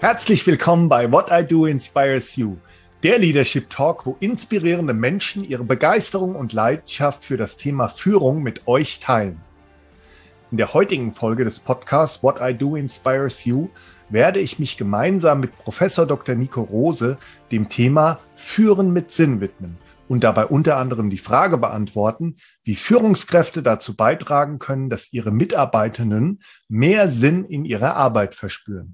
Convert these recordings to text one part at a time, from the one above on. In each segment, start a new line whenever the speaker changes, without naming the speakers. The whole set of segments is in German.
Herzlich willkommen bei What I Do Inspires You, der Leadership Talk, wo inspirierende Menschen ihre Begeisterung und Leidenschaft für das Thema Führung mit euch teilen. In der heutigen Folge des Podcasts What I Do Inspires You werde ich mich gemeinsam mit Professor Dr. Nico Rose dem Thema Führen mit Sinn widmen und dabei unter anderem die Frage beantworten, wie Führungskräfte dazu beitragen können, dass ihre Mitarbeitenden mehr Sinn in ihrer Arbeit verspüren.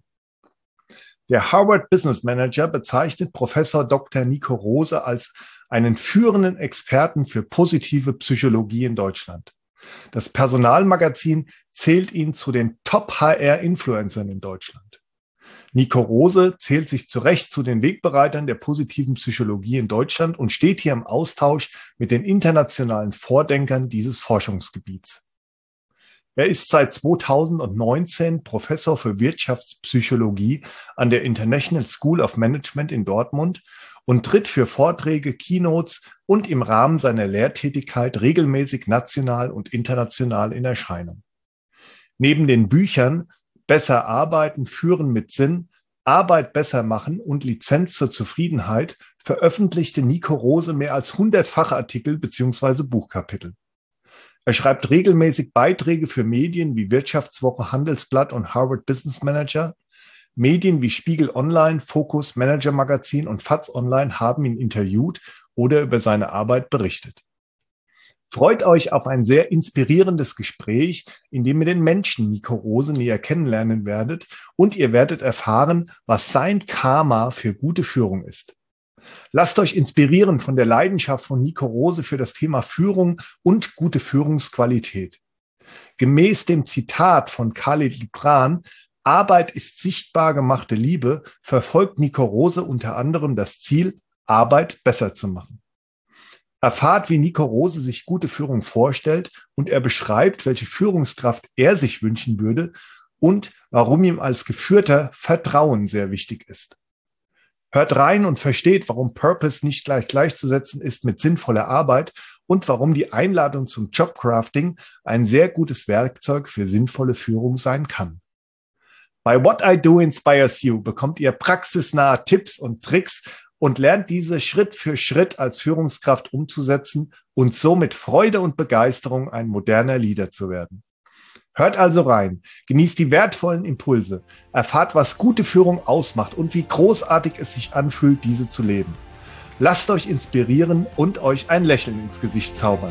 Der Harvard Business Manager bezeichnet Professor Dr. Nico Rose als einen führenden Experten für positive Psychologie in Deutschland. Das Personalmagazin zählt ihn zu den Top-HR-Influencern in Deutschland. Nico Rose zählt sich zu Recht zu den Wegbereitern der positiven Psychologie in Deutschland und steht hier im Austausch mit den internationalen Vordenkern dieses Forschungsgebiets. Er ist seit 2019 Professor für Wirtschaftspsychologie an der International School of Management in Dortmund und tritt für Vorträge, Keynotes und im Rahmen seiner Lehrtätigkeit regelmäßig national und international in Erscheinung. Neben den Büchern Besser arbeiten, führen mit Sinn, Arbeit besser machen und Lizenz zur Zufriedenheit veröffentlichte Nico Rose mehr als 100 Fachartikel bzw. Buchkapitel. Er schreibt regelmäßig Beiträge für Medien wie Wirtschaftswoche, Handelsblatt und Harvard Business Manager. Medien wie Spiegel Online, Focus, Manager Magazin und FAZ Online haben ihn interviewt oder über seine Arbeit berichtet. Freut euch auf ein sehr inspirierendes Gespräch, in dem ihr den Menschen Nico Rose näher kennenlernen werdet und ihr werdet erfahren, was sein Karma für gute Führung ist. Lasst euch inspirieren von der Leidenschaft von Nico Rose für das Thema Führung und gute Führungsqualität. Gemäß dem Zitat von Khalil Gibran, Arbeit ist sichtbar gemachte Liebe, verfolgt Nico Rose unter anderem das Ziel, Arbeit besser zu machen. Erfahrt, wie Nico Rose sich gute Führung vorstellt und er beschreibt, welche Führungskraft er sich wünschen würde und warum ihm als Geführter Vertrauen sehr wichtig ist. Hört rein und versteht, warum Purpose nicht gleichzusetzen ist mit sinnvoller Arbeit und warum die Einladung zum Jobcrafting ein sehr gutes Werkzeug für sinnvolle Führung sein kann. Bei What I Do Inspires You bekommt ihr praxisnahe Tipps und Tricks und lernt diese Schritt für Schritt als Führungskraft umzusetzen und so mit Freude und Begeisterung ein moderner Leader zu werden. Hört also rein, genießt die wertvollen Impulse, erfahrt, was gute Führung ausmacht und wie großartig es sich anfühlt, diese zu leben. Lasst euch inspirieren und euch ein Lächeln ins Gesicht zaubern.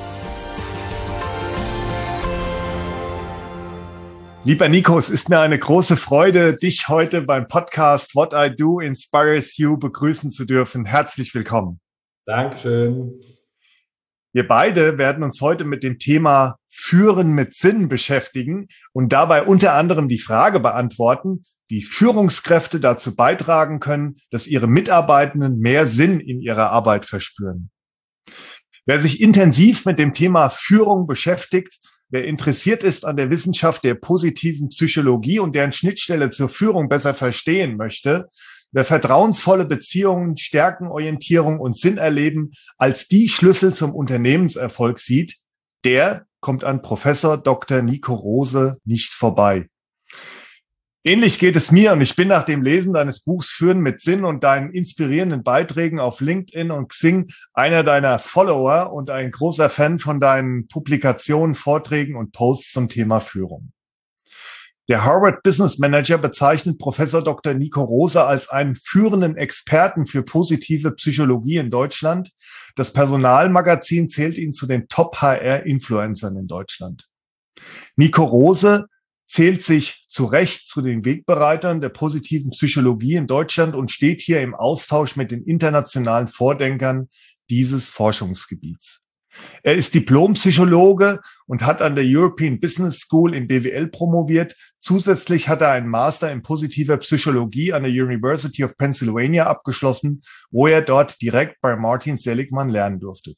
Lieber Nico, es ist mir eine große Freude, dich heute beim Podcast What I Do Inspires You begrüßen zu dürfen. Herzlich willkommen.
Dankeschön.
Wir beide werden uns heute mit dem Thema Führen mit Sinn beschäftigen und dabei unter anderem die Frage beantworten, wie Führungskräfte dazu beitragen können, dass ihre Mitarbeitenden mehr Sinn in ihrer Arbeit verspüren. Wer sich intensiv mit dem Thema Führung beschäftigt, wer interessiert ist an der Wissenschaft der positiven Psychologie und deren Schnittstelle zur Führung besser verstehen möchte, wer vertrauensvolle Beziehungen, Stärkenorientierung und Sinnerleben als die Schlüssel zum Unternehmenserfolg sieht, der kommt an Professor Dr. Nico Rose nicht vorbei. Ähnlich geht es mir und ich bin nach dem Lesen deines Buchs Führen mit Sinn und deinen inspirierenden Beiträgen auf LinkedIn und Xing einer deiner Follower und ein großer Fan von deinen Publikationen, Vorträgen und Posts zum Thema Führung. Der Harvard Business Manager bezeichnet Professor Dr. Nico Rose als einen führenden Experten für positive Psychologie in Deutschland. Das Personalmagazin zählt ihn zu den Top-HR-Influencern in Deutschland. Nico Rose zählt sich zu Recht zu den Wegbereitern der positiven Psychologie in Deutschland und steht hier im Austausch mit den internationalen Vordenkern dieses Forschungsgebiets. Er ist Diplompsychologe und hat an der European Business School in BWL promoviert. Zusätzlich hat er einen Master in positiver Psychologie an der University of Pennsylvania abgeschlossen, wo er dort direkt bei Martin Seligman lernen durfte.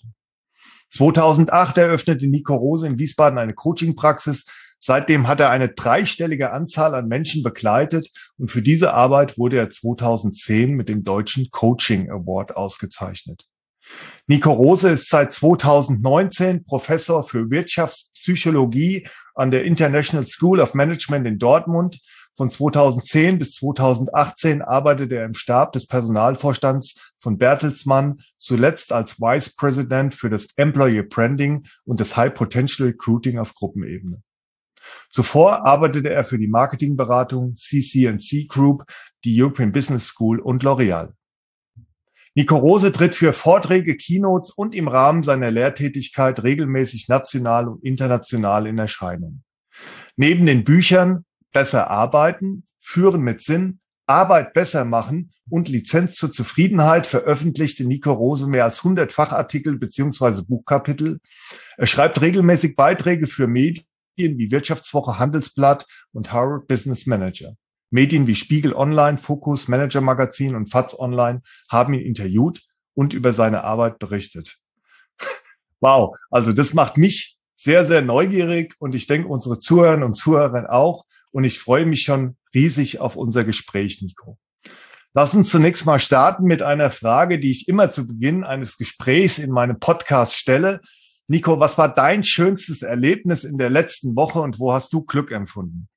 2008 eröffnete Nico Rose in Wiesbaden eine Coachingpraxis. Seitdem hat er eine dreistellige Anzahl an Menschen begleitet und für diese Arbeit wurde er 2010 mit dem Deutschen Coaching Award ausgezeichnet. Nico Rose ist seit 2019 Professor für Wirtschaftspsychologie an der International School of Management in Dortmund. Von 2010 bis 2018 arbeitete er im Stab des Personalvorstands von Bertelsmann, zuletzt als Vice President für das Employer Branding und das High Potential Recruiting auf Gruppenebene. Zuvor arbeitete er für die Marketingberatung CC&C Group, die European Business School und L'Oréal. Nico Rose tritt für Vorträge, Keynotes und im Rahmen seiner Lehrtätigkeit regelmäßig national und international in Erscheinung. Neben den Büchern Besser arbeiten, Führen mit Sinn, Arbeit besser machen und Lizenz zur Zufriedenheit veröffentlichte Nico Rose mehr als 100 Fachartikel bzw. Buchkapitel. Er schreibt regelmäßig Beiträge für Medien wie Wirtschaftswoche, Handelsblatt und Harvard Business Manager. Medien wie Spiegel Online, Focus, Manager Magazin und FAZ Online haben ihn interviewt und über seine Arbeit berichtet. Wow, also das macht mich sehr, sehr neugierig und ich denke unsere Zuhörerinnen und Zuhörer auch. Und ich freue mich schon riesig auf unser Gespräch, Nico. Lass uns zunächst mal starten mit einer Frage, die ich immer zu Beginn eines Gesprächs in meinem Podcast stelle. Nico, was war dein schönstes Erlebnis in der letzten Woche und wo hast du Glück empfunden?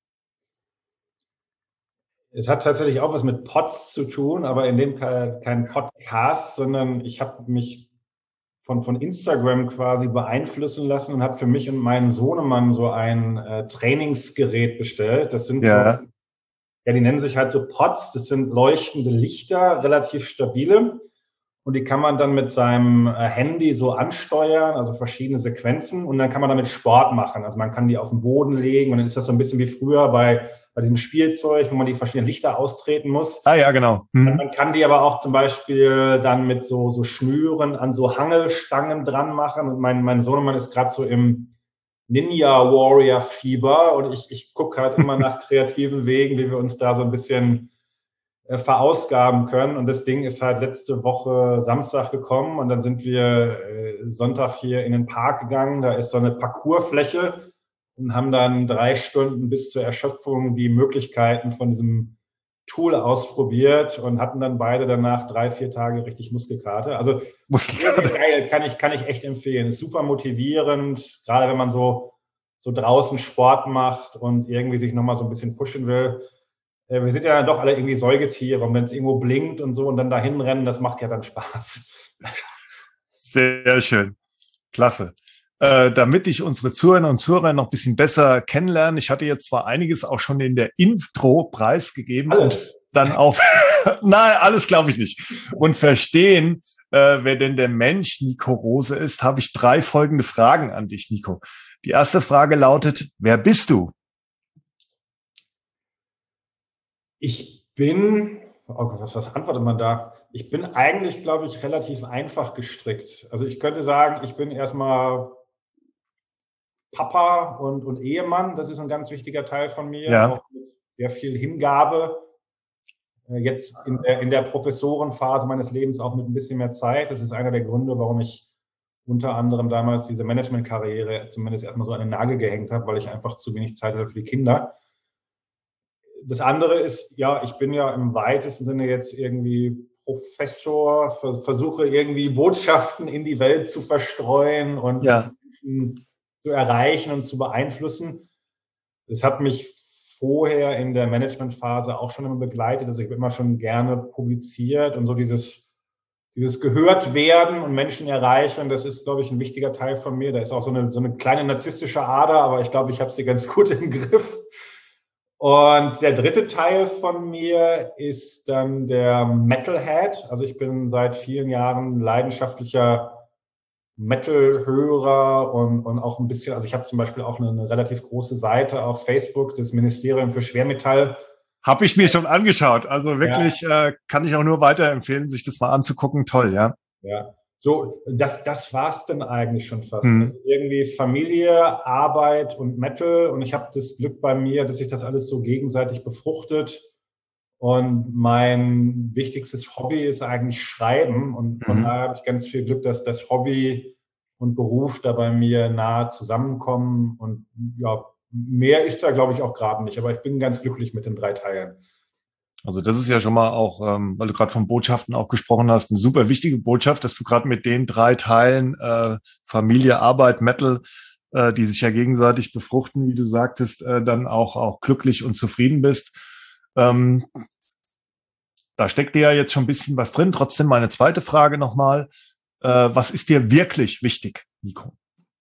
Es hat tatsächlich auch was mit Pods zu tun, aber in dem Fall kein Podcast, sondern ich habe mich von Instagram quasi beeinflussen lassen und habe für mich und meinen Sohnemann so ein Trainingsgerät bestellt. Das sind so, die nennen sich halt so Pods. Das sind leuchtende Lichter, relativ stabile. Und die kann man dann mit seinem Handy so ansteuern, also verschiedene Sequenzen. Und dann kann man damit Sport machen. Also man kann die auf den Boden legen und dann ist das so ein bisschen wie früher bei diesem Spielzeug, wo man die verschiedenen Lichter austreten muss.
Ah ja, genau.
Man kann die aber auch zum Beispiel dann mit so Schnüren an so Hangelstangen dran machen. Und mein Sohnemann ist gerade so im Ninja-Warrior-Fieber und ich gucke halt immer nach kreativen Wegen, wie wir uns da so ein bisschen verausgaben können. Und das Ding ist halt letzte Woche Samstag gekommen und dann sind wir Sonntag hier in den Park gegangen. Da ist so eine Parcoursfläche und haben dann 3 Stunden bis zur Erschöpfung die Möglichkeiten von diesem Tool ausprobiert und hatten dann beide danach 3-4 Tage richtig Muskelkater. Also geil, kann ich echt empfehlen. Ist super motivierend, gerade wenn man so draußen Sport macht und irgendwie sich nochmal so ein bisschen pushen will. Wir sind ja dann doch alle irgendwie Säugetiere und wenn es irgendwo blinkt und so und dann dahin rennen, das macht ja dann Spaß.
Sehr schön. Klasse. Damit ich unsere Zuhörer und Zuhörer noch ein bisschen besser kennenlerne, ich hatte jetzt zwar einiges auch schon in der Intro preisgegeben und dann auch, nein, alles glaube ich nicht, und verstehen, wer denn der Mensch Nico Rose ist, habe ich 3 folgende Fragen an dich, Nico. Die erste Frage lautet, wer bist du?
Ich bin, was antwortet man da? Ich bin eigentlich, glaube ich, relativ einfach gestrickt. Also ich könnte sagen, ich bin erstmal Papa und Ehemann. Das ist ein ganz wichtiger Teil von mir.
Ja.
Auch mit sehr viel Hingabe. Jetzt in der Professorenphase meines Lebens auch mit ein bisschen mehr Zeit. Das ist einer der Gründe, warum ich unter anderem damals diese Management-Karriere zumindest erstmal so an den Nagel gehängt habe, weil ich einfach zu wenig Zeit hatte für die Kinder. Das andere ist, ja, ich bin ja im weitesten Sinne jetzt irgendwie Professor, versuche irgendwie Botschaften in die Welt zu verstreuen und zu erreichen und zu beeinflussen. Das hat mich vorher in der Managementphase auch schon immer begleitet. Also ich habe immer schon gerne publiziert und so dieses gehört werden und Menschen erreichen, das ist, glaube ich, ein wichtiger Teil von mir. Da ist auch so eine kleine narzisstische Ader, aber ich glaube, ich habe sie ganz gut im Griff. Und der dritte Teil von mir ist dann der Metalhead. Also ich bin seit vielen Jahren leidenschaftlicher Metal-Hörer und auch ein bisschen, also ich habe zum Beispiel auch eine relativ große Seite auf Facebook, das Ministerium für Schwermetall.
Habe ich mir schon angeschaut. Also wirklich kann ich auch nur weiterempfehlen, sich das mal anzugucken. Toll, ja.
Ja, so das war's dann eigentlich schon fast. Also irgendwie Familie, Arbeit und Metal. Und ich habe das Glück bei mir, dass sich das alles so gegenseitig befruchtet. Und mein wichtigstes Hobby ist eigentlich Schreiben. Und von daher habe ich ganz viel Glück, dass das Hobby und Beruf da bei mir nahe zusammenkommen. Und ja, mehr ist da, glaube ich, auch gerade nicht. Aber ich bin ganz glücklich mit den 3 Teilen.
Also das ist ja schon mal auch, weil du gerade von Botschaften auch gesprochen hast, eine super wichtige Botschaft, dass du gerade mit den 3 Teilen Familie, Arbeit, Metal die sich ja gegenseitig befruchten, wie du sagtest, dann auch glücklich und zufrieden bist. Da steckt dir ja jetzt schon ein bisschen was drin. Trotzdem meine zweite Frage nochmal. Was ist dir wirklich wichtig, Nico?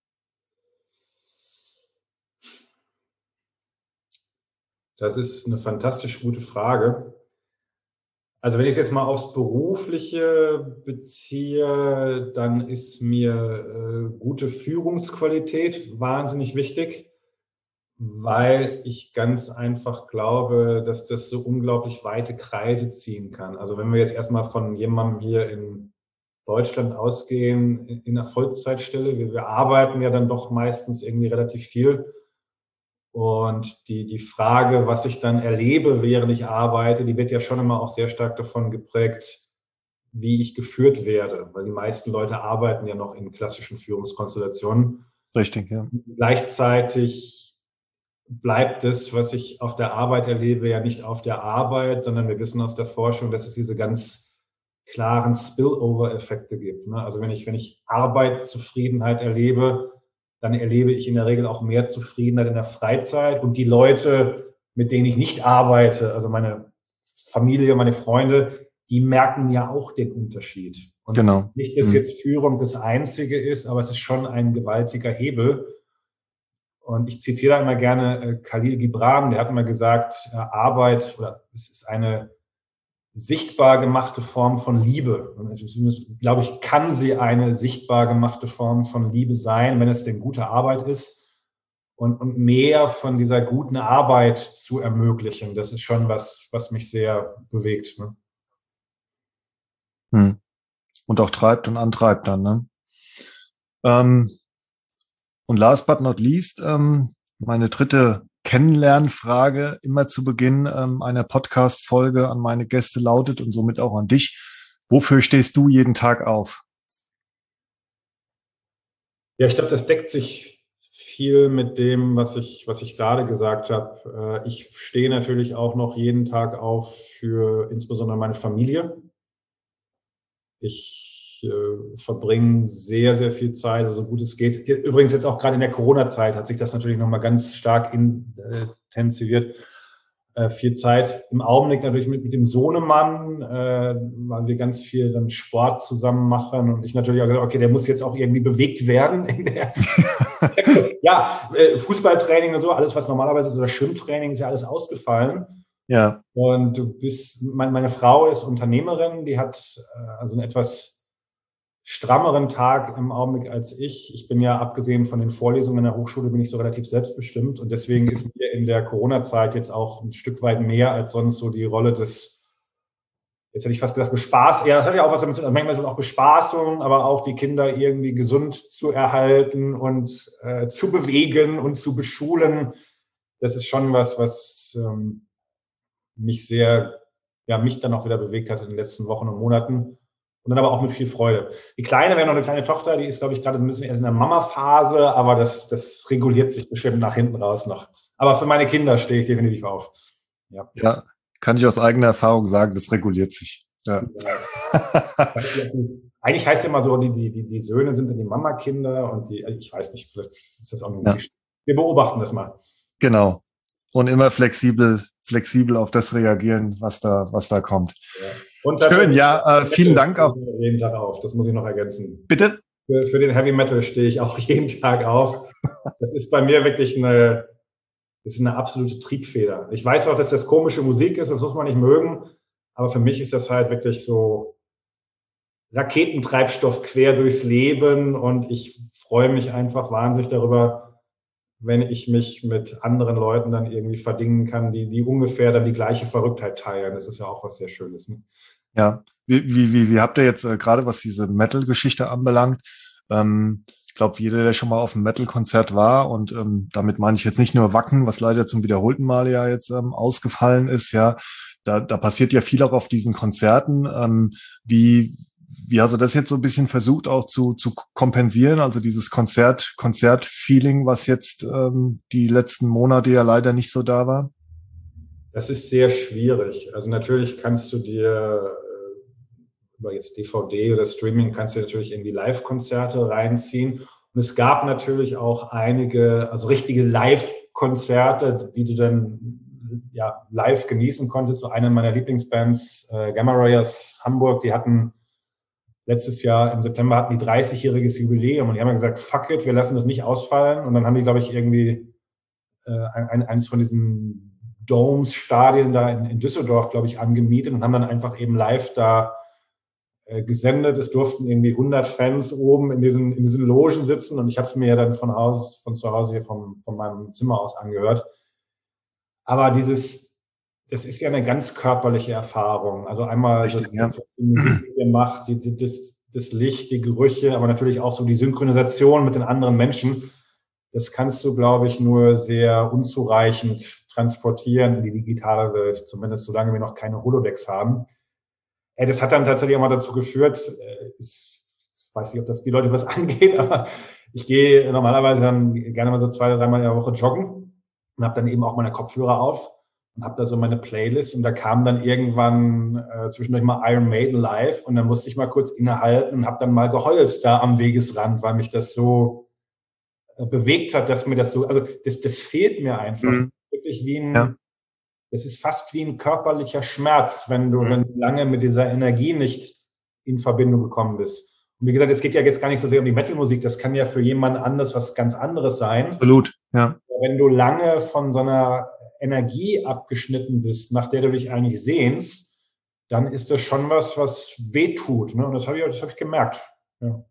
Das ist eine fantastisch gute Frage. Also wenn ich es jetzt mal aufs Berufliche beziehe, dann ist mir gute Führungsqualität wahnsinnig wichtig, weil ich ganz einfach glaube, dass das so unglaublich weite Kreise ziehen kann. Also wenn wir jetzt erstmal von jemandem hier in Deutschland ausgehen, in einer Vollzeitstelle, wir arbeiten ja dann doch meistens irgendwie relativ viel. Und die Frage, was ich dann erlebe, während ich arbeite, die wird ja schon immer auch sehr stark davon geprägt, wie ich geführt werde. Weil die meisten Leute arbeiten ja noch in klassischen Führungskonstellationen.
Richtig, ja.
Gleichzeitig bleibt es, was ich auf der Arbeit erlebe, ja nicht auf der Arbeit, sondern wir wissen aus der Forschung, dass es diese ganz klaren Spillover-Effekte gibt. Also wenn ich Arbeitszufriedenheit erlebe, dann erlebe ich in der Regel auch mehr Zufriedenheit in der Freizeit. Und die Leute, mit denen ich nicht arbeite, also meine Familie, meine Freunde, die merken ja auch den Unterschied. Und
genau.
Nicht, dass jetzt Führung das Einzige ist, aber es ist schon ein gewaltiger Hebel. Und ich zitiere da immer gerne Khalil Gibran, der hat mal gesagt, Arbeit, oder es ist eine sichtbar gemachte Form von Liebe. Und glaube ich, kann sie eine sichtbar gemachte Form von Liebe sein, wenn es denn gute Arbeit ist und mehr von dieser guten Arbeit zu ermöglichen. Das ist schon was mich sehr bewegt. Ne?
Und auch treibt und antreibt dann. Ne? Und last but not least, meine dritte Kennenlernfrage immer zu Beginn einer Podcast-Folge an meine Gäste lautet und somit auch an dich. Wofür stehst du jeden Tag auf?
Ja, ich glaube, das deckt sich viel mit dem, was ich gerade gesagt habe. Ich stehe natürlich auch noch jeden Tag auf für insbesondere meine Familie. Ich verbringen sehr, sehr viel Zeit, so gut es geht. Übrigens jetzt auch gerade in der Corona-Zeit hat sich das natürlich nochmal ganz stark intensiviert. Viel Zeit im Augenblick natürlich mit dem Sohnemann, weil wir ganz viel dann Sport zusammen machen und ich natürlich auch gesagt, okay, der muss jetzt auch irgendwie bewegt werden. Ja, Fußballtraining und so, alles was normalerweise ist, oder Schwimmtraining ist ja alles ausgefallen.
Ja.
Und meine Frau ist Unternehmerin, die hat also einen etwas strammeren Tag im Augenblick als ich. Ich bin ja, abgesehen von den Vorlesungen in der Hochschule, bin ich so relativ selbstbestimmt. Und deswegen ist mir in der Corona-Zeit jetzt auch ein Stück weit mehr als sonst so die Rolle des, jetzt hätte ich fast gesagt, Bespaß. Ja, das hat ja auch was damit zu tun. Manchmal ist es auch Bespaßung, aber auch die Kinder irgendwie gesund zu erhalten und zu bewegen und zu beschulen. Das ist schon was mich sehr, ja, mich dann auch wieder bewegt hat in den letzten Wochen und Monaten. Und dann aber auch mit viel Freude. Die Kleine, wir haben noch eine kleine Tochter, die ist, glaube ich, gerade so ein bisschen erst in der Mama-Phase, aber das reguliert sich bestimmt nach hinten raus noch. Aber für meine Kinder stehe ich definitiv auf.
Ja, kann ich aus eigener Erfahrung sagen, das reguliert sich. Ja.
Eigentlich heißt ja immer so, die Söhne sind dann die Mama-Kinder und ich weiß nicht, vielleicht ist das auch nur ein Wir beobachten das mal.
Genau. Und immer flexibel auf das reagieren, was da kommt.
Ja. Und
schön, ja, vielen Dank auch.
Jeden Tag auf, das muss ich noch ergänzen.
Bitte?
Für den Heavy Metal stehe ich auch jeden Tag auf. Das ist bei mir wirklich eine absolute Triebfeder. Ich weiß auch, dass das komische Musik ist, das muss man nicht mögen, aber für mich ist das halt wirklich so Raketentreibstoff quer durchs Leben und ich freue mich einfach wahnsinnig darüber, wenn ich mich mit anderen Leuten dann irgendwie verdingen kann, die ungefähr dann die gleiche Verrücktheit teilen. Das ist ja auch was sehr Schönes. Ne?
Ja, wie habt ihr jetzt gerade, was diese Metal-Geschichte anbelangt, ich glaube, jeder, der schon mal auf einem Metal-Konzert war und damit meine ich jetzt nicht nur Wacken, was leider zum wiederholten Mal ja jetzt ausgefallen ist, ja, da passiert ja viel auch auf diesen Konzerten. Wie hast du das jetzt so ein bisschen versucht auch zu kompensieren? Also dieses Konzert-Feeling, was jetzt die letzten Monate ja leider nicht so da war?
Das ist sehr schwierig. Also natürlich kannst du dir über jetzt DVD oder Streaming kannst du natürlich irgendwie Live-Konzerte reinziehen. Und es gab natürlich auch einige, also richtige Live-Konzerte, die du dann ja live genießen konntest. So eine meiner Lieblingsbands, Gamma Ray aus Hamburg, die hatten letztes Jahr im September hatten die 30-jähriges Jubiläum und die haben ja gesagt, fuck it, wir lassen das nicht ausfallen. Und dann haben die, glaube ich, irgendwie eins von diesen Domes-Stadien da in Düsseldorf, glaube ich, angemietet und haben dann einfach eben live da gesendet. Es durften irgendwie 100 Fans oben in diesen Logen sitzen und ich habe es mir ja dann von zu Hause hier von meinem Zimmer aus angehört. Aber das ist ja eine ganz körperliche Erfahrung. Also einmal
Richtig,
was die Musik hier macht, das Licht, die Gerüche, aber natürlich auch so die Synchronisation mit den anderen Menschen. Das kannst du, glaube ich, nur sehr unzureichend transportieren in die digitale Welt, zumindest solange wir noch keine Holodecks haben. Das hat dann tatsächlich auch mal dazu geführt, ich weiß nicht, ob das die Leute was angeht, aber ich gehe normalerweise dann gerne mal so 2 oder 3 Mal in der Woche joggen und habe dann eben auch meine Kopfhörer auf und habe da so meine Playlist und da kam dann irgendwann zwischendurch mal Iron Maiden live und dann musste ich mal kurz innehalten und habe dann mal geheult da am Wegesrand, weil mich das so bewegt hat, dass mir das so, also das fehlt mir einfach. Wirklich das ist fast wie ein körperlicher Schmerz, wenn du lange mit dieser Energie nicht in Verbindung gekommen bist. Und wie gesagt, es geht ja jetzt gar nicht so sehr um die Metal-Musik, das kann ja für jemand anders was ganz anderes sein.
Absolut, ja.
Wenn du lange von so einer Energie abgeschnitten bist, nach der du dich eigentlich sehnst, dann ist das schon was wehtut. Ne? Und das habe ich gemerkt. Ja.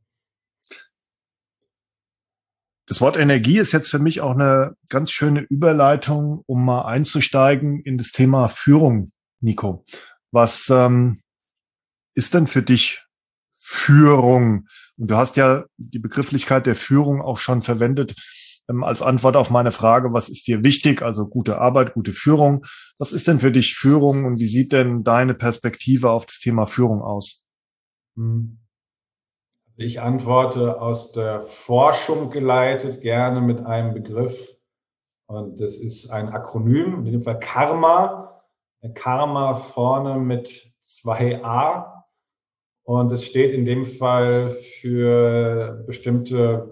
Das Wort Energie ist jetzt für mich auch eine ganz schöne Überleitung, um mal einzusteigen in das Thema Führung, Nico. Was ist denn für dich Führung? Und du hast ja die Begrifflichkeit der Führung auch schon verwendet als Antwort auf meine Frage, was ist dir wichtig? Also gute Arbeit, gute Führung. Was ist denn für dich Führung und wie sieht denn deine Perspektive auf das Thema Führung aus?
Ich antworte aus der Forschung geleitet gerne mit einem Begriff und das ist ein Akronym, in dem Fall Karma. Karma vorne mit 2 A und es steht in dem Fall für bestimmte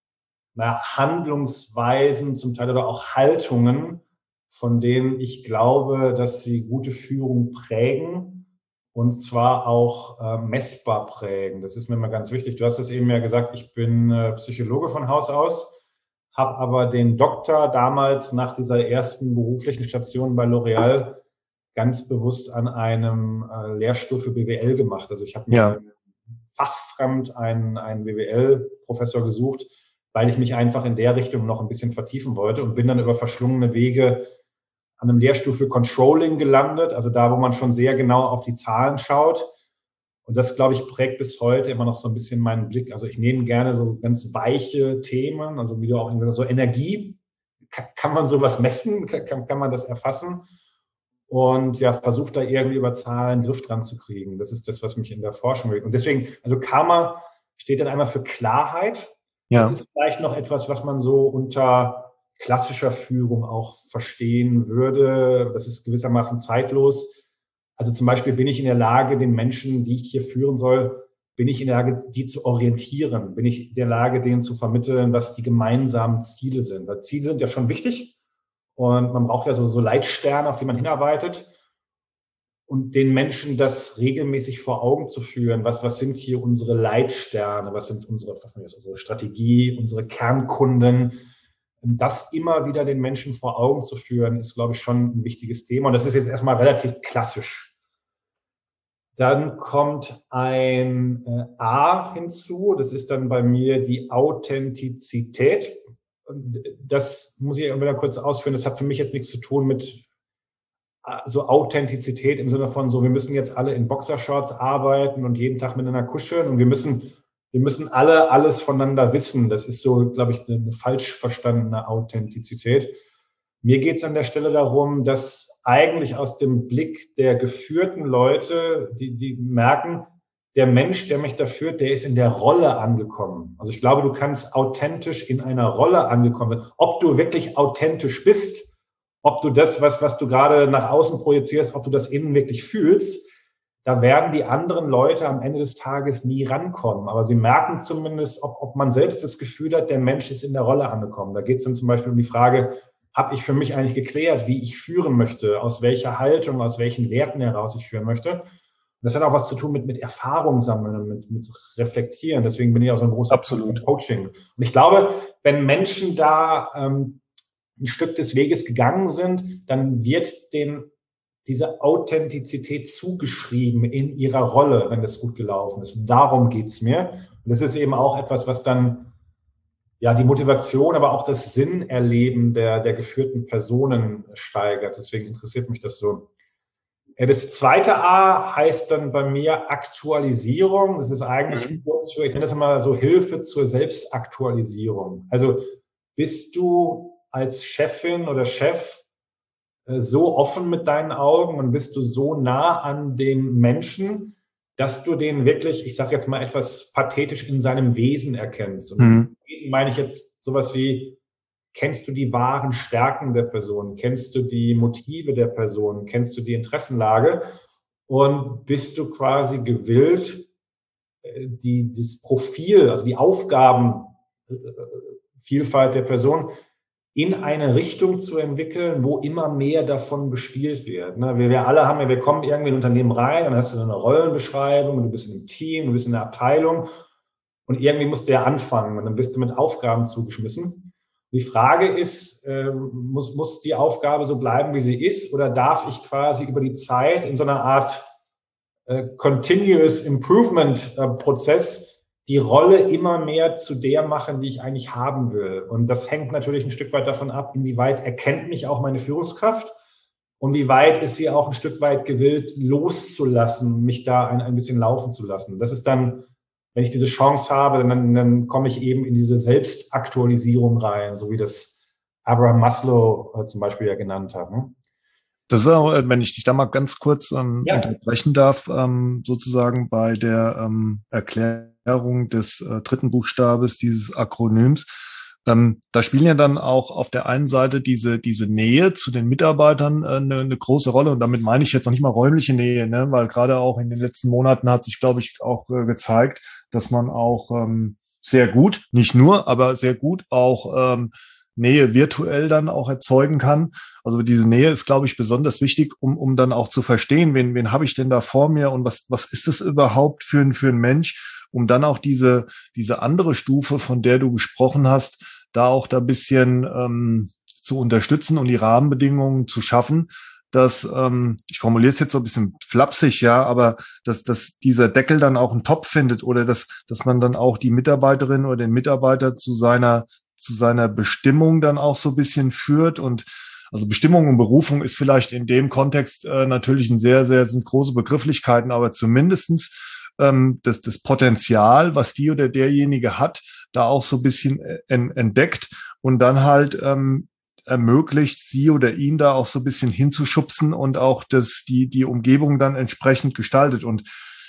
Handlungsweisen, zum Teil oder auch Haltungen, von denen ich glaube, dass sie gute Führung prägen. Und zwar auch messbar prägen. Das ist mir immer ganz wichtig. Du hast es eben ja gesagt, ich bin Psychologe von Haus aus, habe aber den Doktor damals nach dieser ersten beruflichen Station bei L'Oréal ganz bewusst an einem Lehrstuhl für BWL gemacht. Also ich habe mir fachfremd einen BWL-Professor gesucht, weil ich mich einfach in der Richtung noch ein bisschen vertiefen wollte und bin dann über verschlungene Wege an einem Lehrstuhl für Controlling gelandet, also da, wo man schon sehr genau auf die Zahlen schaut. Und das, glaube ich, prägt bis heute immer noch so ein bisschen meinen Blick. Also ich nehme gerne so ganz weiche Themen, also wie du auch gesagt hast, so Energie. Kann man sowas messen? Kann man das erfassen? Und ja, versucht da irgendwie über Zahlen Griff dran zu kriegen. Das ist das, was mich in der Forschung bewegt. Und deswegen, also Karma steht dann einmal für Klarheit. Ja. Das ist vielleicht noch etwas, was man so unter klassischer Führung auch verstehen würde. Das ist gewissermaßen zeitlos. Also zum Beispiel bin ich in der Lage, den Menschen, die ich hier führen soll, bin ich in der Lage, die zu orientieren? Bin ich in der Lage, denen zu vermitteln, was die gemeinsamen Ziele sind? Weil Ziele sind ja schon wichtig und man braucht ja so Leitsterne, auf die man hinarbeitet. Und den Menschen das regelmäßig vor Augen zu führen, was sind hier unsere Leitsterne, was sind unsere Strategie, unsere Kernkunden, das immer wieder den Menschen vor Augen zu führen, ist, glaube ich, schon ein wichtiges Thema. Und das ist jetzt erstmal relativ klassisch. Dann kommt ein A hinzu. Das ist dann bei mir die Authentizität. Und das muss ich wieder kurz ausführen. Das hat für mich jetzt nichts zu tun mit so Authentizität im Sinne von so, wir müssen jetzt alle in Boxershorts arbeiten und jeden Tag miteinander kuscheln und wir müssen alle alles voneinander wissen. Das ist so, glaube ich, eine falsch verstandene Authentizität. Mir geht es an der Stelle darum, dass eigentlich aus dem Blick der geführten Leute, die merken, der Mensch, der mich da führt, der ist in der Rolle angekommen. Also ich glaube, du kannst authentisch in einer Rolle angekommen sein. Ob du wirklich authentisch bist, ob du das, was du gerade nach außen projizierst, ob du das innen wirklich fühlst, da werden die anderen Leute am Ende des Tages nie rankommen. Aber sie merken zumindest, ob man selbst das Gefühl hat, der Mensch ist in der Rolle angekommen. Da geht es dann zum Beispiel um die Frage, habe ich für mich eigentlich geklärt, wie ich führen möchte, aus welcher Haltung, aus welchen Werten heraus ich führen möchte. Das hat auch was zu tun mit Erfahrung sammeln und mit Reflektieren. Deswegen bin ich auch so ein großer Coaching. Und ich glaube, wenn Menschen da ein Stück des Weges gegangen sind, dann wird denen diese Authentizität zugeschrieben in ihrer Rolle, wenn das gut gelaufen ist. Darum geht's mir. Und das ist eben auch etwas, was dann ja die Motivation, aber auch das Sinnerleben der geführten Personen steigert. Deswegen interessiert mich das so. Das zweite A heißt dann bei mir Aktualisierung. Das ist eigentlich kurz für, ich nenne das immer so Hilfe zur Selbstaktualisierung. Also bist du als Chefin oder Chef so offen mit deinen Augen und bist du so nah an dem Menschen, dass du den wirklich, ich sage jetzt mal etwas pathetisch, in seinem Wesen erkennst. Und Wesen meine ich jetzt sowas wie, kennst du die wahren Stärken der Person? Kennst du die Motive der Person? Kennst du die Interessenlage? Und bist du quasi gewillt, das Profil, also die Aufgabenvielfalt der Person in eine Richtung zu entwickeln, wo immer mehr davon bespielt wird. Wir alle haben wir kommen irgendwie in ein Unternehmen rein, dann hast du eine Rollenbeschreibung, du bist in einem Team, du bist in einer Abteilung und irgendwie musst du ja anfangen und dann bist du mit Aufgaben zugeschmissen. Die Frage ist, muss die Aufgabe so bleiben, wie sie ist, oder darf ich quasi über die Zeit in so einer Art Continuous Improvement Prozess die Rolle immer mehr zu der machen, die ich eigentlich haben will? Und das hängt natürlich ein Stück weit davon ab, inwieweit erkennt mich auch meine Führungskraft und wie weit ist sie auch ein Stück weit gewillt, loszulassen, mich da ein bisschen laufen zu lassen. Das ist dann, wenn ich diese Chance habe, dann komme ich eben in diese Selbstaktualisierung rein, so wie das Abraham Maslow zum Beispiel ja genannt hat. Ne?
Das ist auch, wenn ich dich da mal ganz kurz unterbrechen darf, sozusagen bei der Erklärung des dritten Buchstabes dieses Akronyms. Da spielen ja dann auch auf der einen Seite diese Nähe zu den Mitarbeitern eine große Rolle. Und damit meine ich jetzt noch nicht mal räumliche Nähe, ne? Weil gerade auch in den letzten Monaten hat sich, glaube ich, auch gezeigt, dass man auch sehr gut, nicht nur, aber sehr gut auch Nähe virtuell dann auch erzeugen kann. Also diese Nähe ist, glaube ich, besonders wichtig, um dann auch zu verstehen, wen habe ich denn da vor mir und was ist das überhaupt für ein Mensch, um dann auch diese andere Stufe, von der du gesprochen hast, da auch da ein bisschen zu unterstützen und die Rahmenbedingungen zu schaffen, dass, ich formuliere es jetzt so ein bisschen flapsig, ja, aber dass dieser Deckel dann auch einen Topf findet oder dass man dann auch die Mitarbeiterin oder den Mitarbeiter zu seiner Bestimmung dann auch so ein bisschen führt. Und also Bestimmung und Berufung ist vielleicht in dem Kontext natürlich sind große Begrifflichkeiten, aber zumindestens das Potenzial, was die oder derjenige hat, da auch so ein bisschen entdeckt und dann halt ermöglicht, sie oder ihn da auch so ein bisschen hinzuschubsen und auch die Umgebung dann entsprechend gestaltet. Und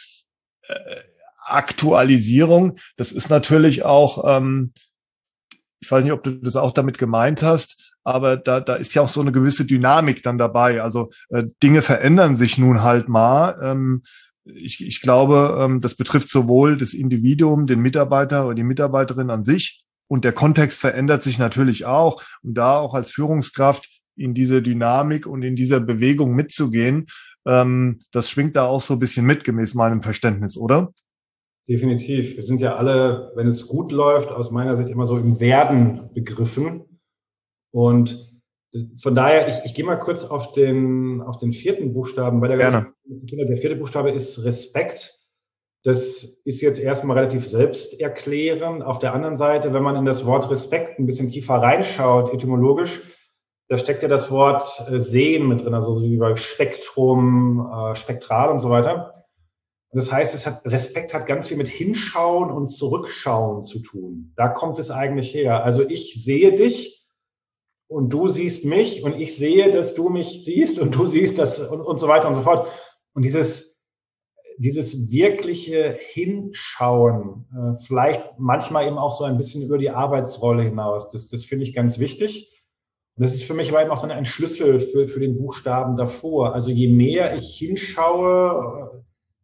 Aktualisierung, das ist natürlich auch, ich weiß nicht, ob du das auch damit gemeint hast, aber da ist ja auch so eine gewisse Dynamik dann dabei. Also Dinge verändern sich nun halt mal. Ich glaube, das betrifft sowohl das Individuum, den Mitarbeiter oder die Mitarbeiterin an sich, und der Kontext verändert sich natürlich auch. Und da auch als Führungskraft in diese Dynamik und in dieser Bewegung mitzugehen, das schwingt da auch so ein bisschen mit, gemäß meinem Verständnis, oder?
Definitiv. Wir sind ja alle, wenn es gut läuft, aus meiner Sicht immer so im Werden begriffen. Und von daher, ich gehe mal kurz auf den vierten Buchstaben.
Gerne.
Der vierte Buchstabe ist Respekt. Das ist jetzt erstmal relativ selbsterklärend. Auf der anderen Seite, wenn man in das Wort Respekt ein bisschen tiefer reinschaut, etymologisch, da steckt ja das Wort Sehen mit drin, also wie bei Spektrum, spektral und so weiter. Und das heißt, Respekt hat ganz viel mit Hinschauen und Zurückschauen zu tun. Da kommt es eigentlich her. Also ich sehe dich und du siehst mich und ich sehe, dass du mich siehst und du siehst das und so weiter und so fort. Und dieses wirkliche Hinschauen, vielleicht manchmal eben auch so ein bisschen über die Arbeitsrolle hinaus, das finde ich ganz wichtig. Und das ist für mich aber eben auch dann ein Schlüssel für den Buchstaben davor. Also je mehr ich hinschaue,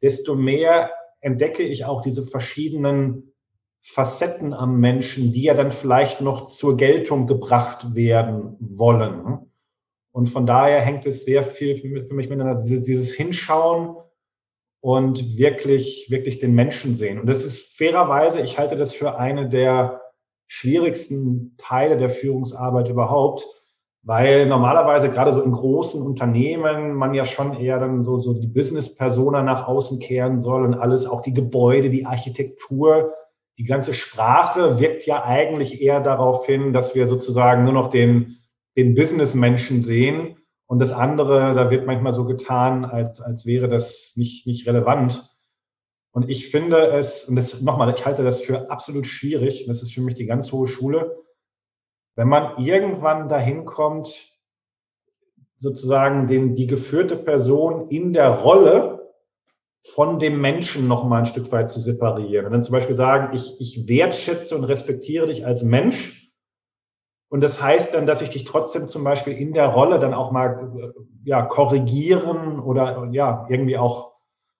desto mehr entdecke ich auch diese verschiedenen Facetten am Menschen, die ja dann vielleicht noch zur Geltung gebracht werden wollen. Und von daher hängt es sehr viel für mich miteinander, dieses Hinschauen und wirklich den Menschen sehen. Und das ist fairerweise, ich halte das für eine der schwierigsten Teile der Führungsarbeit überhaupt, weil normalerweise gerade so in großen Unternehmen man ja schon eher dann so die Business-Persona nach außen kehren soll und alles, auch die Gebäude, die Architektur, die ganze Sprache wirkt ja eigentlich eher darauf hin, dass wir sozusagen nur noch den Business-Menschen sehen und das andere, da wird manchmal so getan, als wäre das nicht relevant. Und ich finde es, und das nochmal, ich halte das für absolut schwierig, das ist für mich die ganz hohe Schule, wenn man irgendwann dahin kommt, sozusagen die geführte Person in der Rolle von dem Menschen noch mal ein Stück weit zu separieren. Und dann zum Beispiel sagen, ich wertschätze und respektiere dich als Mensch. Und das heißt dann, dass ich dich trotzdem zum Beispiel in der Rolle dann auch mal korrigieren oder irgendwie auch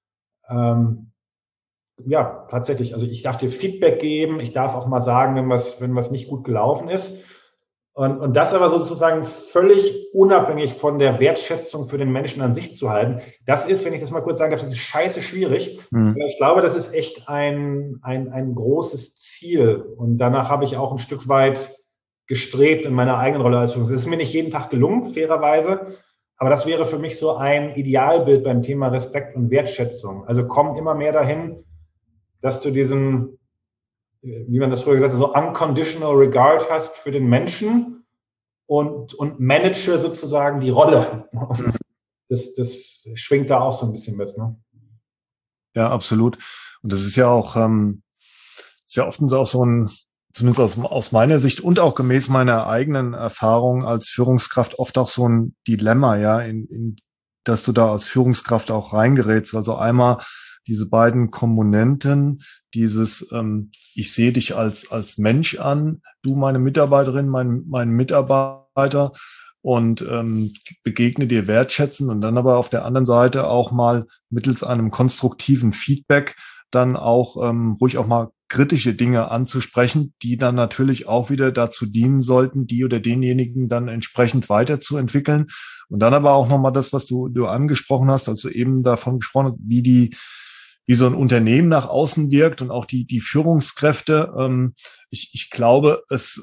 tatsächlich, also ich darf dir Feedback geben, ich darf auch mal sagen, wenn was nicht gut gelaufen ist. Und das aber sozusagen völlig unabhängig von der Wertschätzung für den Menschen an sich zu halten. Das ist, wenn ich das mal kurz sagen darf, das ist scheiße schwierig. Ich glaube, das ist echt ein großes Ziel. Und danach habe ich auch ein Stück weit gestrebt in meiner eigenen Rolle als Führungskraft. Es ist mir nicht jeden Tag gelungen, fairerweise. Aber das wäre für mich so ein Idealbild beim Thema Respekt und Wertschätzung. Also komm immer mehr dahin, dass du diesen, wie man das früher gesagt hat, so unconditional regard hast für den Menschen und manage sozusagen die Rolle. Das schwingt da auch so ein bisschen mit, ne?
Ja, absolut. Und das ist ja auch, ist ja oftmals auch so ein, zumindest aus meiner Sicht und auch gemäß meiner eigenen Erfahrung als Führungskraft oft auch so ein Dilemma, ja, in dass du da als Führungskraft auch reingerätst. Also einmal diese beiden Komponenten, dieses, ich sehe dich als Mensch an, du meine Mitarbeiterin, mein Mitarbeiter und begegne dir wertschätzen und dann aber auf der anderen Seite auch mal mittels einem konstruktiven Feedback dann auch ruhig auch mal kritische Dinge anzusprechen, die dann natürlich auch wieder dazu dienen sollten, die oder denjenigen dann entsprechend weiterzuentwickeln. Und dann aber auch nochmal das, was du angesprochen hast, also eben davon gesprochen, wie so ein Unternehmen nach außen wirkt und auch die Führungskräfte. Ich glaube, es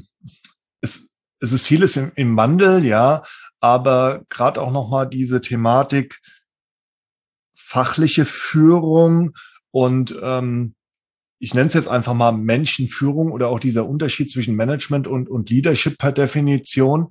ist vieles im Wandel, ja, aber gerade auch nochmal diese Thematik fachliche Führung und ich nenne es jetzt einfach mal Menschenführung oder auch dieser Unterschied zwischen Management und Leadership per Definition.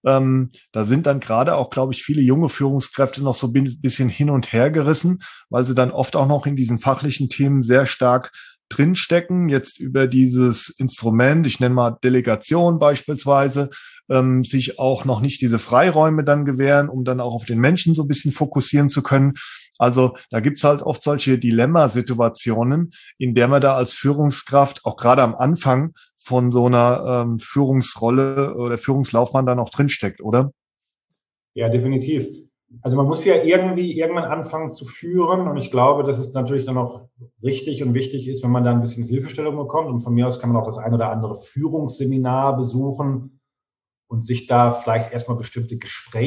Da sind dann gerade auch, glaube ich, viele junge Führungskräfte noch so ein bisschen hin und her gerissen, weil sie dann oft auch noch in diesen fachlichen Themen sehr stark drinstecken, jetzt über dieses Instrument, ich nenne mal Delegation beispielsweise, sich auch noch nicht diese Freiräume dann gewähren, um dann auch auf den Menschen so ein bisschen fokussieren zu können. Also da gibt's halt oft solche Dilemmasituationen, in der man da als Führungskraft auch gerade am Anfang von so einer Führungsrolle oder Führungslaufbahn dann auch drinsteckt, oder?
Ja, definitiv. Also man muss ja irgendwann anfangen zu führen und ich glaube, dass es natürlich dann auch richtig und wichtig ist, wenn man da ein bisschen Hilfestellung bekommt und von mir aus kann man auch das ein oder andere Führungsseminar besuchen und sich da vielleicht erstmal bestimmte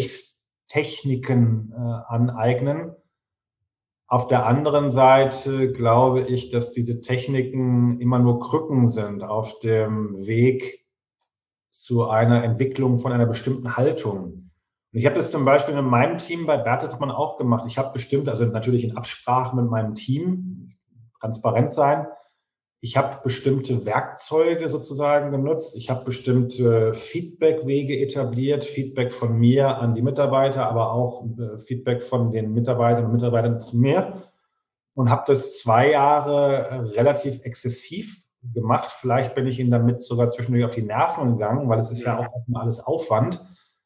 Gesprächstechniken aneignen. Auf der anderen Seite glaube ich, dass diese Techniken immer nur Krücken sind auf dem Weg zu einer Entwicklung von einer bestimmten Haltung. Und ich habe das zum Beispiel in meinem Team bei Bertelsmann auch gemacht. Ich habe also natürlich in Absprache mit meinem Team, transparent sein, ich habe bestimmte Werkzeuge sozusagen genutzt. Ich habe bestimmte Feedbackwege etabliert, Feedback von mir an die Mitarbeiter, aber auch Feedback von den Mitarbeitern und Mitarbeitern zu mir und habe das 2 Jahre relativ exzessiv gemacht. Vielleicht bin ich ihnen damit sogar zwischendurch auf die Nerven gegangen, weil es ist ja auch erstmal alles Aufwand.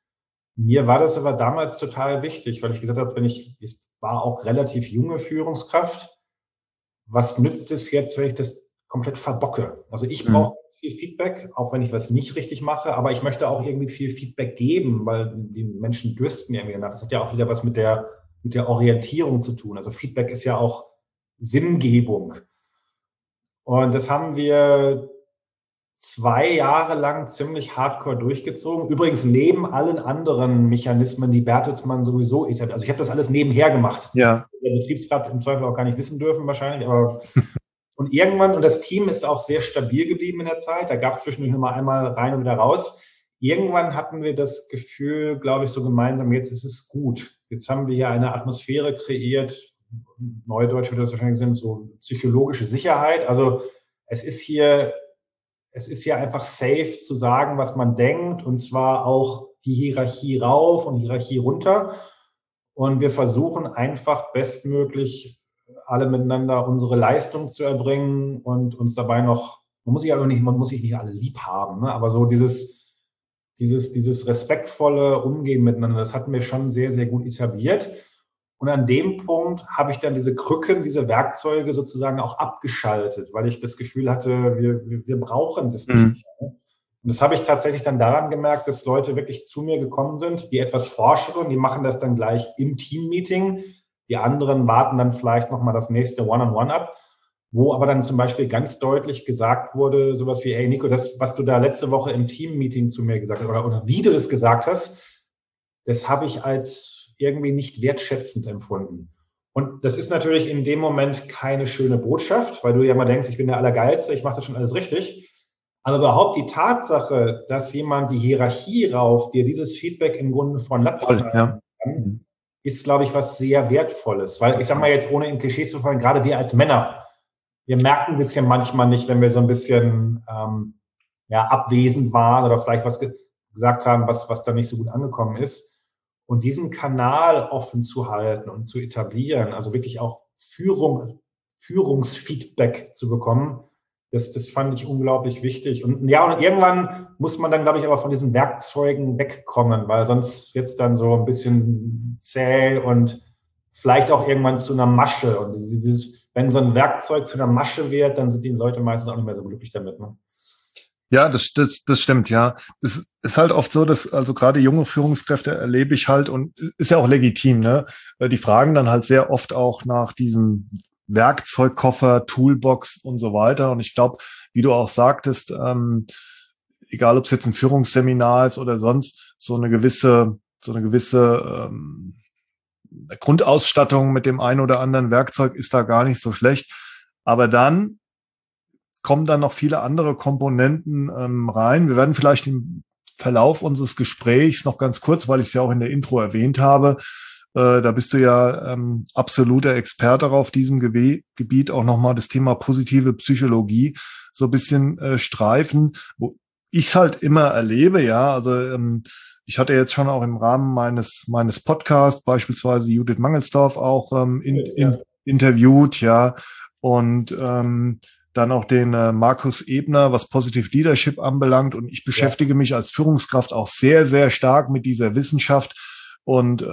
Mir war das aber damals total wichtig, weil ich gesagt habe, ich war auch relativ junge Führungskraft. Was nützt es jetzt, wenn ich das komplett verbocke? Also ich brauche viel Feedback, auch wenn ich was nicht richtig mache, aber ich möchte auch irgendwie viel Feedback geben, weil die Menschen dürsten irgendwie danach. Das hat ja auch wieder was mit der mit der Orientierung zu tun. Also Feedback ist ja auch Sinngebung. Und das haben wir 2 Jahre lang ziemlich hardcore durchgezogen. Übrigens neben allen anderen Mechanismen, die Bertelsmann sowieso etabliert. Also ich habe das alles nebenher gemacht.
Ja.
Der Betriebsrat im Zweifel auch gar nicht wissen dürfen wahrscheinlich. Aber und irgendwann, und das Team ist auch sehr stabil geblieben in der Zeit, da gab es zwischendurch nur mal einmal rein und wieder raus. Irgendwann hatten wir das Gefühl, glaube ich, so gemeinsam, jetzt ist es gut. Jetzt haben wir hier eine Atmosphäre kreiert, Neudeutsch würde das wahrscheinlich sein, so psychologische Sicherheit. Also es ist hier einfach safe zu sagen, was man denkt, und zwar auch die Hierarchie rauf und Hierarchie runter. Und wir versuchen einfach bestmöglich alle miteinander unsere Leistung zu erbringen und uns dabei noch, man muss sich nicht alle lieb haben, ne? Aber so dieses respektvolle Umgehen miteinander, das hatten wir schon sehr, sehr gut etabliert. Und an dem Punkt habe ich dann diese Krücken, diese Werkzeuge sozusagen auch abgeschaltet, weil ich das Gefühl hatte, wir brauchen das nicht. Und das habe ich tatsächlich dann daran gemerkt, dass Leute wirklich zu mir gekommen sind, die etwas forscheren, die machen das dann gleich im Team-Meeting. Die anderen warten dann vielleicht nochmal das nächste One-on-One ab, wo aber dann zum Beispiel ganz deutlich gesagt wurde, sowas wie, hey Nico, das, was du da letzte Woche im Team-Meeting zu mir gesagt hast, oder wie du das gesagt hast, das habe ich als irgendwie nicht wertschätzend empfunden. Und das ist natürlich in dem Moment keine schöne Botschaft, weil du ja mal denkst, ich bin der Allergeilste, ich mache das schon alles richtig. Aber überhaupt die Tatsache, dass jemand die Hierarchie rauft, dir dieses Feedback im Grunde von Latz kann, ist, glaube ich, was sehr Wertvolles. Weil ich sage mal jetzt, ohne in Klischees zu fallen, gerade wir als Männer, wir merken das ja manchmal nicht, wenn wir so ein bisschen abwesend waren oder vielleicht was gesagt haben, was da nicht so gut angekommen ist. Und diesen Kanal offen zu halten und zu etablieren, also wirklich auch Führungsfeedback zu bekommen, das fand ich unglaublich wichtig. Und ja, und irgendwann muss man dann, glaube ich, aber von diesen Werkzeugen wegkommen, weil sonst jetzt dann so ein bisschen zäh und vielleicht auch irgendwann zu einer Masche. Und wenn so ein Werkzeug zu einer Masche wird, dann sind die Leute meistens auch nicht mehr so glücklich damit, ne?
Ja, das stimmt, ja. Es ist halt oft so, dass also gerade junge Führungskräfte erlebe ich halt, und ist ja auch legitim, ne? Die fragen dann halt sehr oft auch nach diesem Werkzeugkoffer, Toolbox und so weiter. Und ich glaube, wie du auch sagtest, egal ob es jetzt ein Führungsseminar ist oder sonst, so eine gewisse Grundausstattung mit dem einen oder anderen Werkzeug ist da gar nicht so schlecht. Aber dann kommen dann noch viele andere Komponenten rein. Wir werden vielleicht im Verlauf unseres Gesprächs noch ganz kurz, weil ich es ja auch in der Intro erwähnt habe, da bist du ja absoluter Experte auf diesem Gebiet, auch nochmal das Thema positive Psychologie so ein bisschen streifen, wo ich es halt immer erlebe, ja, also ich hatte jetzt schon auch im Rahmen meines Podcasts beispielsweise Judith Mangelsdorf auch interviewt, ja, und dann auch den Markus Ebner, was Positive Leadership anbelangt. Und ich beschäftige mich als Führungskraft auch sehr, sehr stark mit dieser Wissenschaft. Und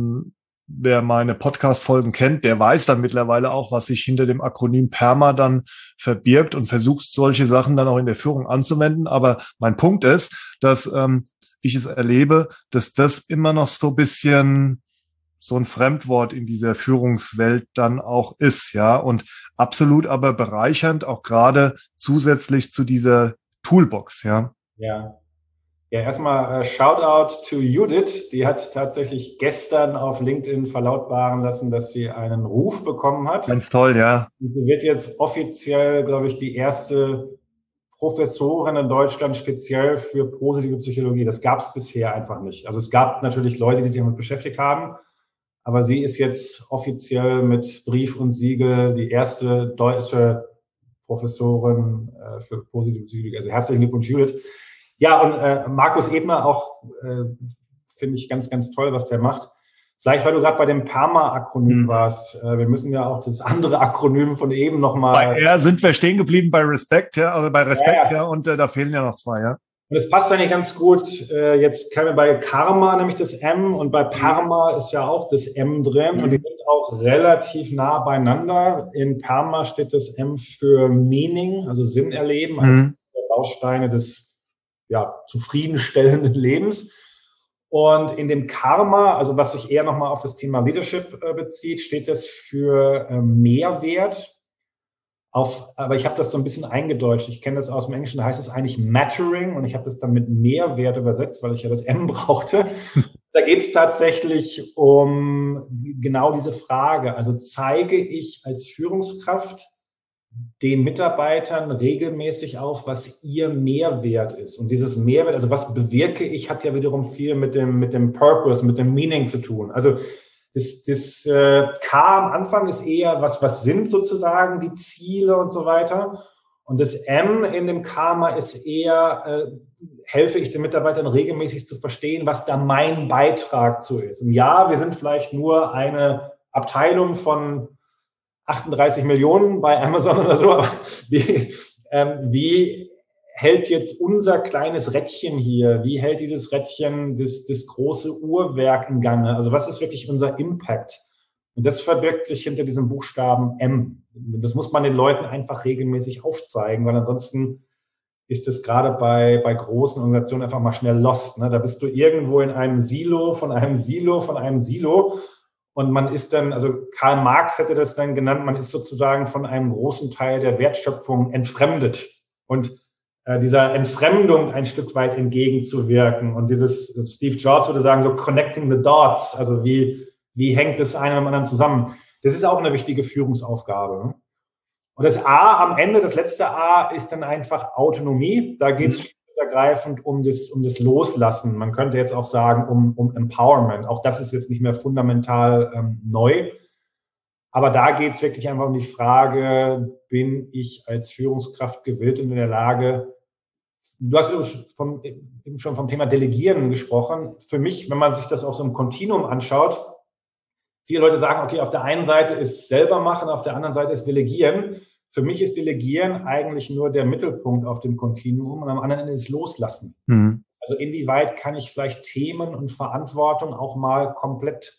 wer meine Podcast-Folgen kennt, der weiß dann mittlerweile auch, was sich hinter dem Akronym PERMA dann verbirgt, und versucht, solche Sachen dann auch in der Führung anzuwenden. Aber mein Punkt ist, dass ich es erlebe, dass das immer noch so ein bisschen so ein Fremdwort in dieser Führungswelt dann auch ist, ja, und absolut aber bereichernd, auch gerade zusätzlich zu dieser Toolbox, ja.
Ja, erstmal Shoutout to Judith, die hat tatsächlich gestern auf LinkedIn verlautbaren lassen, dass sie einen Ruf bekommen hat.
Ganz toll, ja.
Und sie wird jetzt offiziell, glaube ich, die erste Professorin in Deutschland speziell für positive Psychologie. Das gab es bisher einfach nicht. Also es gab natürlich Leute, die sich damit beschäftigt haben, aber sie ist jetzt offiziell mit Brief und Siegel die erste deutsche Professorin für positive Psychologie. Also herzlichen Glückwunsch, Judith. Ja, und Markus Ebner auch, finde ich ganz, ganz toll, was der macht. Vielleicht, weil du gerade bei dem PERMA-Akronym warst. Wir müssen ja auch das andere Akronym von eben nochmal...
Ja, sind wir stehen geblieben bei Respekt, ja, also bei Respekt, ja, und da fehlen ja noch 2, ja.
Und das passt eigentlich ganz gut. Jetzt kämen wir bei Karma, nämlich das M, und bei PERMA ist ja auch das M drin, und die sind auch relativ nah beieinander. In PERMA steht das M für Meaning, also Sinn erleben, als der Bausteine des zufriedenstellenden Lebens. Und in dem Karma, also was sich eher nochmal auf das Thema Leadership bezieht, steht das für Mehrwert. Aber ich habe das so ein bisschen eingedeutscht. Ich kenne das aus dem Englischen, da heißt es eigentlich Mattering und ich habe das dann mit Mehrwert übersetzt, weil ich ja das M brauchte. Da geht es tatsächlich um genau diese Frage. Also zeige ich als Führungskraft den Mitarbeitern regelmäßig auf, was ihr Mehrwert ist. Und dieses Mehrwert, also was bewirke ich, hat ja wiederum viel mit dem Purpose, mit dem Meaning zu tun. Also das K am Anfang ist eher, was sind sozusagen die Ziele und so weiter. Und das M in dem Karma ist eher, helfe ich den Mitarbeitern regelmäßig zu verstehen, was da mein Beitrag zu ist. Und ja, wir sind vielleicht nur eine Abteilung von 38 Millionen bei Amazon oder so, aber wie hält jetzt unser kleines Rädchen hier, wie hält dieses Rädchen das große Uhrwerk in Gange? Also was ist wirklich unser Impact? Und das verbirgt sich hinter diesem Buchstaben M. Das muss man den Leuten einfach regelmäßig aufzeigen, weil ansonsten ist es gerade bei großen Organisationen einfach mal schnell lost. Ne? Da bist du irgendwo in einem Silo von einem Silo von einem Silo. Und man ist dann, also Karl Marx hätte das dann genannt, man ist sozusagen von einem großen Teil der Wertschöpfung entfremdet. Und dieser Entfremdung ein Stück weit entgegenzuwirken. Und Steve Jobs würde sagen, so connecting the dots, also wie hängt das eine mit dem anderen zusammen? Das ist auch eine wichtige Führungsaufgabe. Ne? Und das A am Ende, das letzte A, ist dann einfach Autonomie. Da geht es ergreifend um das Loslassen. Man könnte jetzt auch sagen, um Empowerment. Auch das ist jetzt nicht mehr fundamental neu. Aber da geht es wirklich einfach um die Frage, bin ich als Führungskraft gewillt und in der Lage, du hast eben schon vom Thema Delegieren gesprochen. Für mich, wenn man sich das auf so einem Kontinuum anschaut, viele Leute sagen, okay, auf der einen Seite ist selber machen, auf der anderen Seite ist Delegieren. Für mich ist Delegieren eigentlich nur der Mittelpunkt auf dem Kontinuum und am anderen Ende ist Loslassen. Mhm. Also inwieweit kann ich vielleicht Themen und Verantwortung auch mal komplett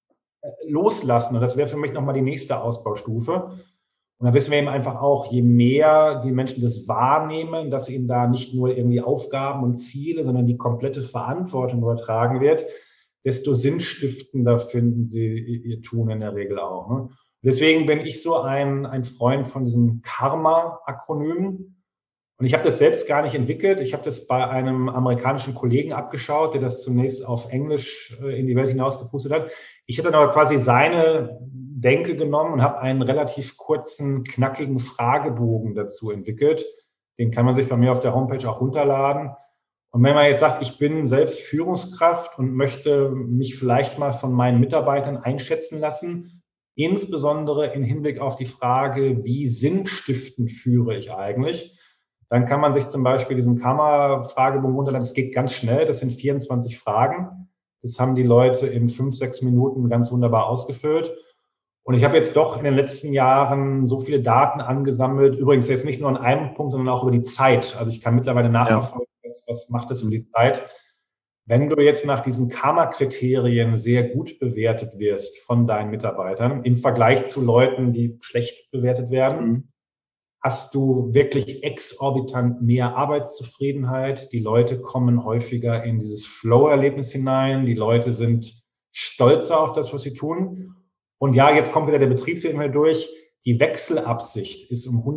loslassen? Und das wäre für mich nochmal die nächste Ausbaustufe. Und da wissen wir eben einfach auch, je mehr die Menschen das wahrnehmen, dass ihnen da nicht nur irgendwie Aufgaben und Ziele, sondern die komplette Verantwortung übertragen wird, desto sinnstiftender finden sie ihr Tun in der Regel auch. Ne? Deswegen bin ich so ein Freund von diesem Karma-Akronym. Und ich habe das selbst gar nicht entwickelt. Ich habe das bei einem amerikanischen Kollegen abgeschaut, der das zunächst auf Englisch in die Welt hinausgepustet hat. Ich habe dann aber quasi seine Denke genommen und habe einen relativ kurzen, knackigen Fragebogen dazu entwickelt. Den kann man sich bei mir auf der Homepage auch runterladen. Und wenn man jetzt sagt, ich bin selbst Führungskraft und möchte mich vielleicht mal von meinen Mitarbeitern einschätzen lassen, insbesondere im Hinblick auf die Frage, wie sinnstiftend führe ich eigentlich, dann kann man sich zum Beispiel diesen Karma-Fragebogen runterladen. Das geht ganz schnell, das sind 24 Fragen. Das haben die Leute in 5-6 Minuten ganz wunderbar ausgefüllt. Und ich habe jetzt doch in den letzten Jahren so viele Daten angesammelt, übrigens jetzt nicht nur an einem Punkt, sondern auch über die Zeit. Also ich kann mittlerweile nachverfolgen, was macht das über die Zeit. Wenn du jetzt nach diesen Karma-Kriterien sehr gut bewertet wirst von deinen Mitarbeitern, im Vergleich zu Leuten, die schlecht bewertet werden, hast du wirklich exorbitant mehr Arbeitszufriedenheit. Die Leute kommen häufiger in dieses Flow-Erlebnis hinein. Die Leute sind stolzer auf das, was sie tun. Und ja, jetzt kommt wieder der Betriebswirt durch. Die Wechselabsicht ist um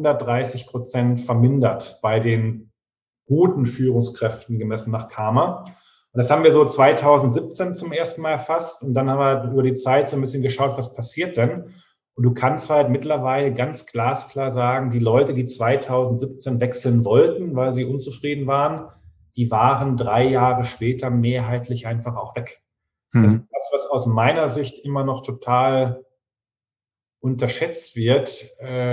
130% vermindert bei den guten Führungskräften gemessen nach Karma. Und das haben wir so 2017 zum ersten Mal erfasst. Und dann haben wir über die Zeit so ein bisschen geschaut, was passiert denn? Und du kannst halt mittlerweile ganz glasklar sagen, die Leute, die 2017 wechseln wollten, weil sie unzufrieden waren, die waren 3 Jahre später mehrheitlich einfach auch weg. Das ist das, was aus meiner Sicht immer noch total unterschätzt wird,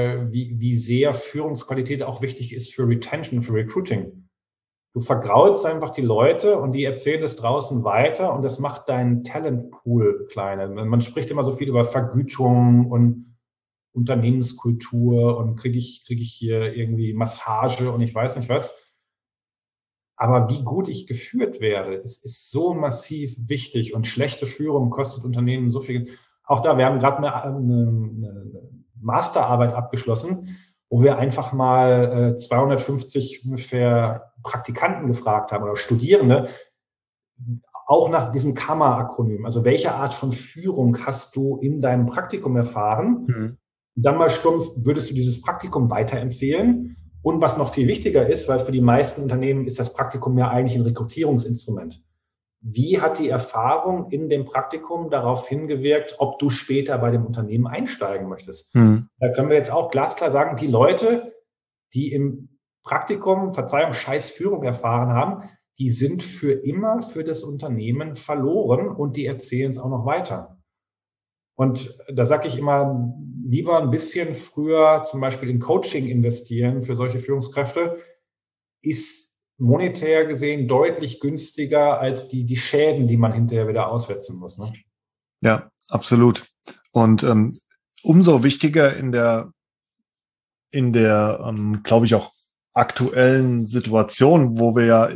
wie sehr Führungsqualität auch wichtig ist für Retention, für Recruiting. Du vergraulst einfach die Leute und die erzählen es draußen weiter und das macht deinen Talentpool kleiner. Man spricht immer so viel über Vergütung und Unternehmenskultur und kriege ich hier irgendwie Massage und ich weiß nicht was. Aber wie gut ich geführt werde, es ist so massiv wichtig und schlechte Führung kostet Unternehmen so viel. Auch da, wir haben gerade eine Masterarbeit abgeschlossen, wo wir einfach mal 250 ungefähr Praktikanten gefragt haben oder Studierende, auch nach diesem Karma-Akronym, also welche Art von Führung hast du in deinem Praktikum erfahren?
Mhm.
Und dann mal stumpf, würdest du dieses Praktikum weiterempfehlen? Und was noch viel wichtiger ist, weil für die meisten Unternehmen ist das Praktikum ja eigentlich ein Rekrutierungsinstrument. Wie hat die Erfahrung in dem Praktikum darauf hingewirkt, ob du später bei dem Unternehmen einsteigen möchtest?
Mhm.
Da können wir jetzt auch glasklar sagen, die Leute, die im Praktikum, Verzeihung, scheiß Führung erfahren haben, die sind für immer für das Unternehmen verloren und die erzählen es auch noch weiter. Und da sage ich immer, lieber ein bisschen früher zum Beispiel in Coaching investieren für solche Führungskräfte, ist monetär gesehen deutlich günstiger als die Schäden, die man hinterher wieder auswetzen muss. Ne?
Ja, absolut. Und umso wichtiger in der glaube ich, auch aktuellen Situation, wo wir ja,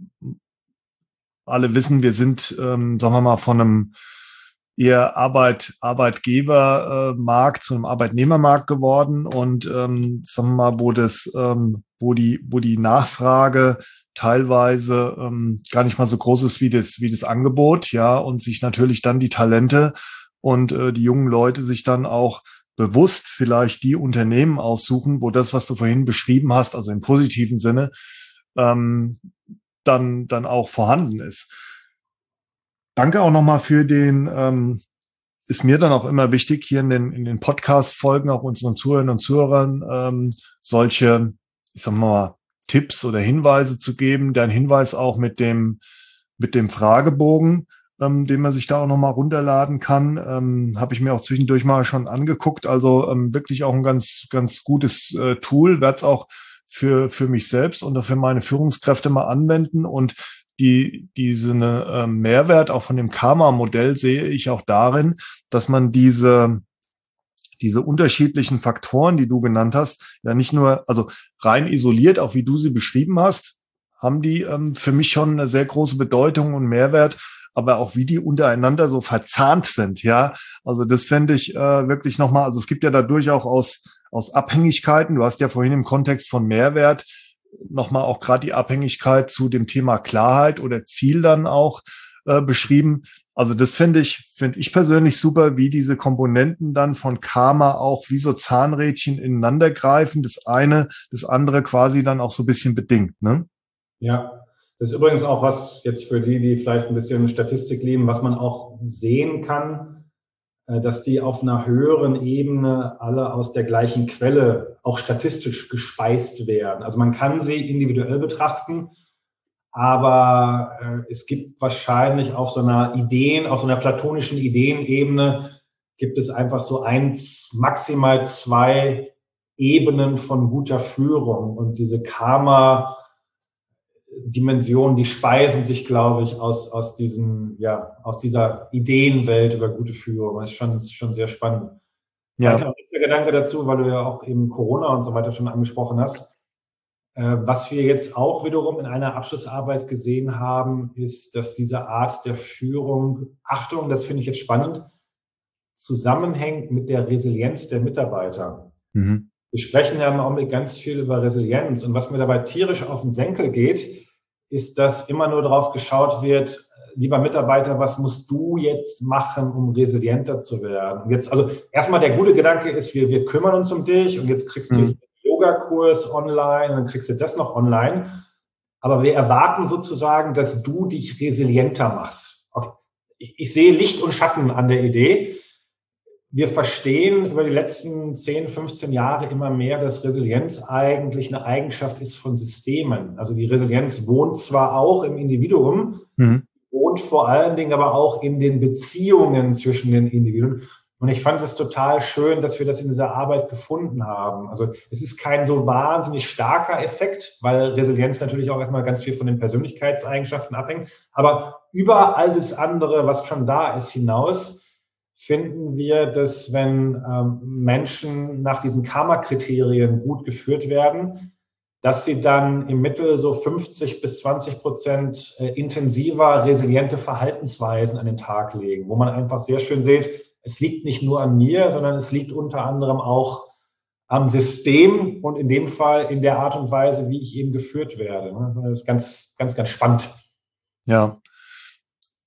alle wissen, wir sind, sagen wir mal, von einem eher Arbeitgebermarkt zu einem Arbeitnehmermarkt geworden und sagen wir mal, wo die Nachfrage teilweise gar nicht mal so groß ist wie das Angebot, ja, und sich natürlich dann die Talente und die jungen Leute sich dann auch bewusst vielleicht die Unternehmen aussuchen, wo das, was du vorhin beschrieben hast, also im positiven Sinne, dann auch vorhanden ist. Danke auch nochmal für ist mir dann auch immer wichtig, hier in den Podcast-Folgen auch unseren Zuhörern und Zuhörern solche, ich sag mal, Tipps oder Hinweise zu geben. Dein Hinweis auch mit dem Fragebogen, den man sich da auch nochmal runterladen kann, habe ich mir auch zwischendurch mal schon angeguckt. Also wirklich auch ein ganz, ganz gutes Tool, werde es auch für mich selbst und für meine Führungskräfte mal anwenden. Und diesen Mehrwert auch von dem Karma-Modell sehe ich auch darin, dass man diese unterschiedlichen Faktoren, die du genannt hast, ja nicht nur, also rein isoliert, auch wie du sie beschrieben hast, haben die für mich schon eine sehr große Bedeutung und Mehrwert, aber auch wie die untereinander so verzahnt sind, ja. Also das fände ich wirklich nochmal, also es gibt ja dadurch auch aus Abhängigkeiten, du hast ja vorhin im Kontext von Mehrwert nochmal auch gerade die Abhängigkeit zu dem Thema Klarheit oder Ziel dann auch beschrieben. Also das finde ich persönlich super, wie diese Komponenten dann von Karma auch wie so Zahnrädchen ineinander greifen, das eine, das andere quasi dann auch so ein bisschen bedingt, ne?
Ja, das ist übrigens auch was jetzt für die vielleicht ein bisschen Statistik lieben, was man auch sehen kann, dass die auf einer höheren Ebene alle aus der gleichen Quelle auch statistisch gespeist werden. Also man kann sie individuell betrachten, aber es gibt wahrscheinlich auf so einer platonischen Ideenebene gibt es einfach so maximal zwei Ebenen von guter Führung und diese Karma-Dimensionen, die speisen sich, glaube ich, aus dieser Ideenwelt über gute Führung. Das ist schon sehr spannend.
Ja.
Vielleicht noch ein Gedanke dazu, weil du ja auch eben Corona und so weiter schon angesprochen hast. Was wir jetzt auch wiederum in einer Abschlussarbeit gesehen haben, ist, dass diese Art der Führung, Achtung, das finde ich jetzt spannend, zusammenhängt mit der Resilienz der Mitarbeiter. Mhm. Wir sprechen ja im Augenblick ganz viel über Resilienz. Und was mir dabei tierisch auf den Senkel geht, ist, dass immer nur darauf geschaut wird, lieber Mitarbeiter, was musst du jetzt machen, um resilienter zu werden? Und jetzt, also erstmal der gute Gedanke ist, wir kümmern uns um dich und jetzt kriegst du jetzt einen Yoga-Kurs online und dann kriegst du das noch online. Aber wir erwarten sozusagen, dass du dich resilienter machst. Okay. Ich sehe Licht und Schatten an der Idee. Wir verstehen über die letzten 10, 15 Jahre immer mehr, dass Resilienz eigentlich eine Eigenschaft ist von Systemen. Also die Resilienz wohnt zwar auch im Individuum, wohnt vor allen Dingen aber auch in den Beziehungen zwischen den Individuen. Und ich fand es total schön, dass wir das in dieser Arbeit gefunden haben. Also es ist kein so wahnsinnig starker Effekt, weil Resilienz natürlich auch erstmal ganz viel von den Persönlichkeitseigenschaften abhängt. Aber über all das andere, was schon da ist, hinaus, finden wir, dass wenn Menschen nach diesen Karma-Kriterien gut geführt werden, dass sie dann im Mittel so 50-20% intensiver resiliente Verhaltensweisen an den Tag legen, wo man einfach sehr schön sieht, es liegt nicht nur an mir, sondern es liegt unter anderem auch am System und in dem Fall in der Art und Weise, wie ich eben geführt werde. Das ist ganz, ganz, ganz spannend.
Ja.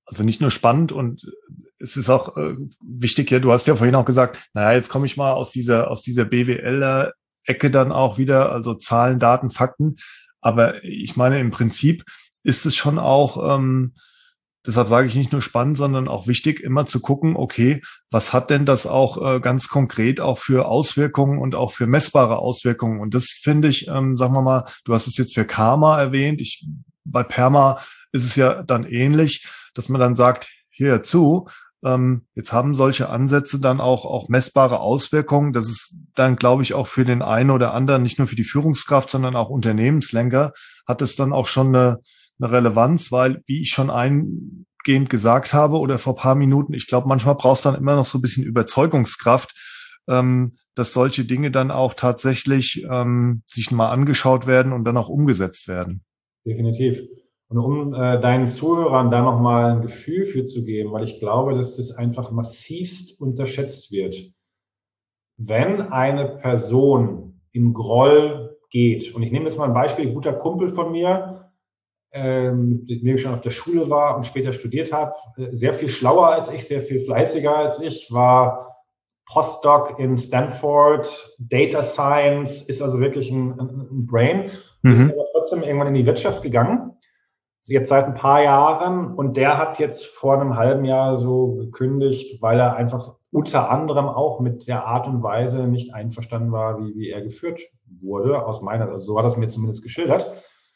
also nicht nur spannend und es ist auch wichtig, ja, du hast ja vorhin auch gesagt, naja, jetzt komme ich mal aus dieser BWL-Ecke dann auch wieder, also Zahlen, Daten, Fakten. Aber ich meine, im Prinzip ist es schon auch, deshalb sage ich nicht nur spannend, sondern auch wichtig, immer zu gucken, okay, was hat denn das auch ganz konkret auch für Auswirkungen und auch für messbare Auswirkungen? Und das finde ich, sagen wir mal, du hast es jetzt für Karma erwähnt, bei Perma ist es ja dann ähnlich, dass man dann sagt, hier zu, jetzt haben solche Ansätze dann auch messbare Auswirkungen. Das ist dann, glaube ich, auch für den einen oder anderen, nicht nur für die Führungskraft, sondern auch Unternehmenslenker, hat es dann auch schon eine Relevanz, weil, wie ich schon eingehend gesagt habe oder vor ein paar Minuten, ich glaube, manchmal brauchst du dann immer noch so ein bisschen Überzeugungskraft, dass solche Dinge dann auch tatsächlich sich mal angeschaut werden und dann auch umgesetzt werden.
Definitiv. Und um deinen Zuhörern da nochmal ein Gefühl für zu geben, weil ich glaube, dass das einfach massivst unterschätzt wird. Wenn eine Person im Groll geht, und ich nehme jetzt mal ein Beispiel, ein guter Kumpel von mir, mit dem ich schon auf der Schule war und später studiert habe, sehr viel schlauer als ich, sehr viel fleißiger als ich, war Postdoc in Stanford, Data Science, ist also wirklich ein Brain, ist aber trotzdem irgendwann in die Wirtschaft gegangen, jetzt seit ein paar Jahren, und der hat jetzt vor einem halben Jahr so gekündigt, weil er einfach unter anderem auch mit der Art und Weise nicht einverstanden war, wie er geführt wurde, also so hat er es mir zumindest geschildert.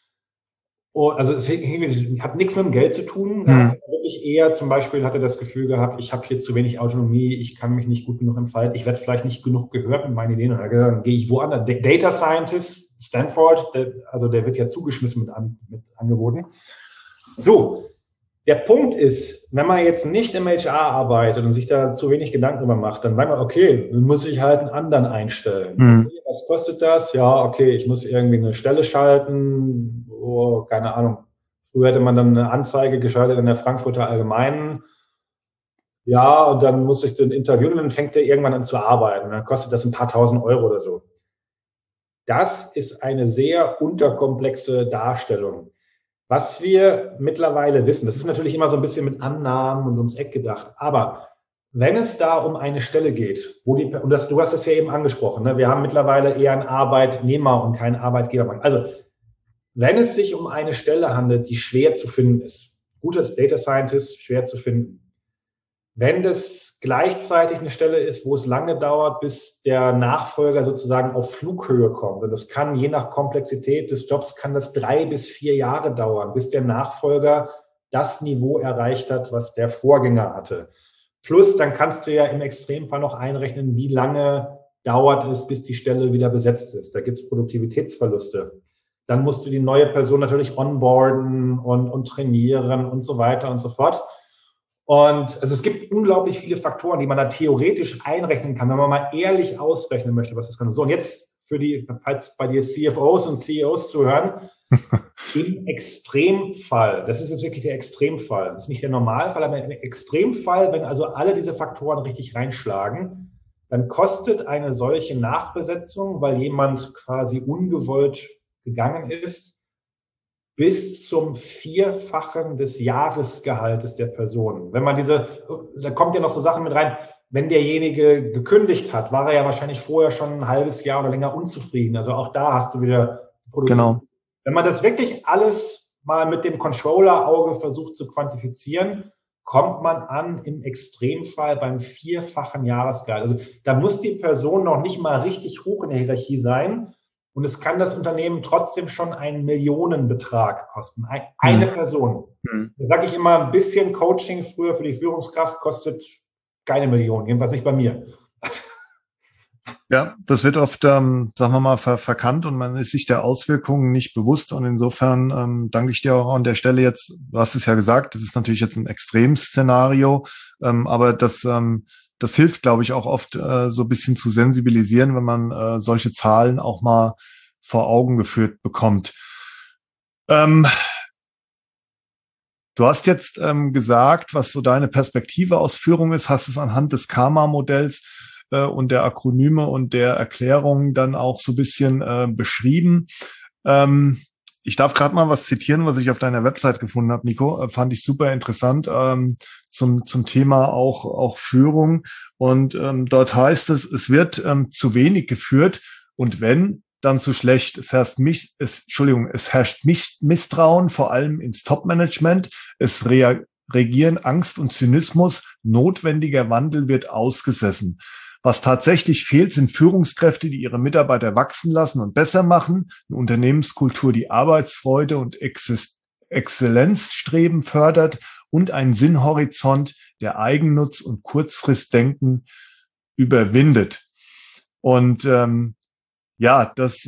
Also es hat nichts mit dem Geld zu tun. Wirklich eher zum Beispiel hat er das Gefühl gehabt, ich habe hier zu wenig Autonomie, ich kann mich nicht gut genug entfalten, ich werde vielleicht nicht genug gehört mit meinen Ideen. Und dann gehe ich woanders. Data Scientist, Stanford, der wird ja zugeschmissen mit Angeboten. So, der Punkt ist, wenn man jetzt nicht im HR arbeitet und sich da zu wenig Gedanken drüber macht, dann sagt man, okay, dann muss ich halt einen anderen einstellen. Okay, was kostet das? Ja, okay, ich muss irgendwie eine Stelle schalten. Oh, keine Ahnung. Früher hätte man dann eine Anzeige geschaltet in der Frankfurter Allgemeinen. Ja, und dann muss ich den interviewen und dann fängt der irgendwann an zu arbeiten. Und dann kostet das ein paar tausend Euro oder so. Das ist eine sehr unterkomplexe Darstellung. Was wir mittlerweile wissen, das ist natürlich immer so ein bisschen mit Annahmen und ums Eck gedacht, aber wenn es da um eine Stelle geht, du hast es ja eben angesprochen, ne? Wir haben mittlerweile eher einen Arbeitnehmer und keinen Arbeitgebermarkt. Also wenn es sich um eine Stelle handelt, die schwer zu finden ist, guter Data Scientist, schwer zu finden, wenn das gleichzeitig eine Stelle ist, wo es lange dauert, bis der Nachfolger sozusagen auf Flughöhe kommt, und das kann je nach Komplexität des Jobs, kann das 3 bis 4 Jahre dauern, bis der Nachfolger das Niveau erreicht hat, was der Vorgänger hatte. Plus, dann kannst du ja im Extremfall noch einrechnen, wie lange dauert es, bis die Stelle wieder besetzt ist. Da gibt es Produktivitätsverluste. Dann musst du die neue Person natürlich onboarden und trainieren und so weiter und so fort. Und also es gibt unglaublich viele Faktoren, die man da theoretisch einrechnen kann, wenn man mal ehrlich ausrechnen möchte, was das kann. So, und jetzt falls bei dir CFOs und CEOs zuhören, im Extremfall, das ist jetzt wirklich der Extremfall, das ist nicht der Normalfall, aber im Extremfall, wenn also alle diese Faktoren richtig reinschlagen, dann kostet eine solche Nachbesetzung, weil jemand quasi ungewollt gegangen ist, bis zum 4-fachen des Jahresgehaltes der Person. Wenn man da kommt ja noch so Sachen mit rein, wenn derjenige gekündigt hat, war er ja wahrscheinlich vorher schon ein halbes Jahr oder länger unzufrieden. Also auch da hast du wieder Produktion.
Genau.
Wenn man das wirklich alles mal mit dem Controller-Auge versucht zu quantifizieren, kommt man an im Extremfall beim 4-fachen Jahresgehalt. Also da muss die Person noch nicht mal richtig hoch in der Hierarchie sein. Und es kann das Unternehmen trotzdem schon einen Millionenbetrag kosten. Eine Person. Da sage ich immer, ein bisschen Coaching früher für die Führungskraft kostet keine Million, jedenfalls nicht bei mir.
Ja, das wird oft, sagen wir mal, verkannt und man ist sich der Auswirkungen nicht bewusst. Und insofern danke ich dir auch an der Stelle jetzt, du hast es ja gesagt, das ist natürlich jetzt ein Extremszenario, aber das hilft, glaube ich, auch oft so ein bisschen zu sensibilisieren, wenn man solche Zahlen auch mal vor Augen geführt bekommt. Du hast jetzt gesagt, was so deine Perspektive aus Führung ist, hast es anhand des Karma-Modells und der Akronyme und der Erklärungen dann auch so ein bisschen beschrieben. Ich darf gerade mal was zitieren, was ich auf deiner Website gefunden habe, Nico. Fand ich super interessant zum Thema auch Führung. Und dort heißt es wird zu wenig geführt und wenn, dann zu schlecht. Es herrscht Misstrauen, vor allem ins Top-Management. Es regieren Angst und Zynismus. Notwendiger Wandel wird ausgesessen. Was tatsächlich fehlt, sind Führungskräfte, die ihre Mitarbeiter wachsen lassen und besser machen, eine Unternehmenskultur, die Arbeitsfreude und Exzellenzstreben fördert und einen Sinnhorizont, der Eigennutz und Kurzfristdenken überwindet. Und das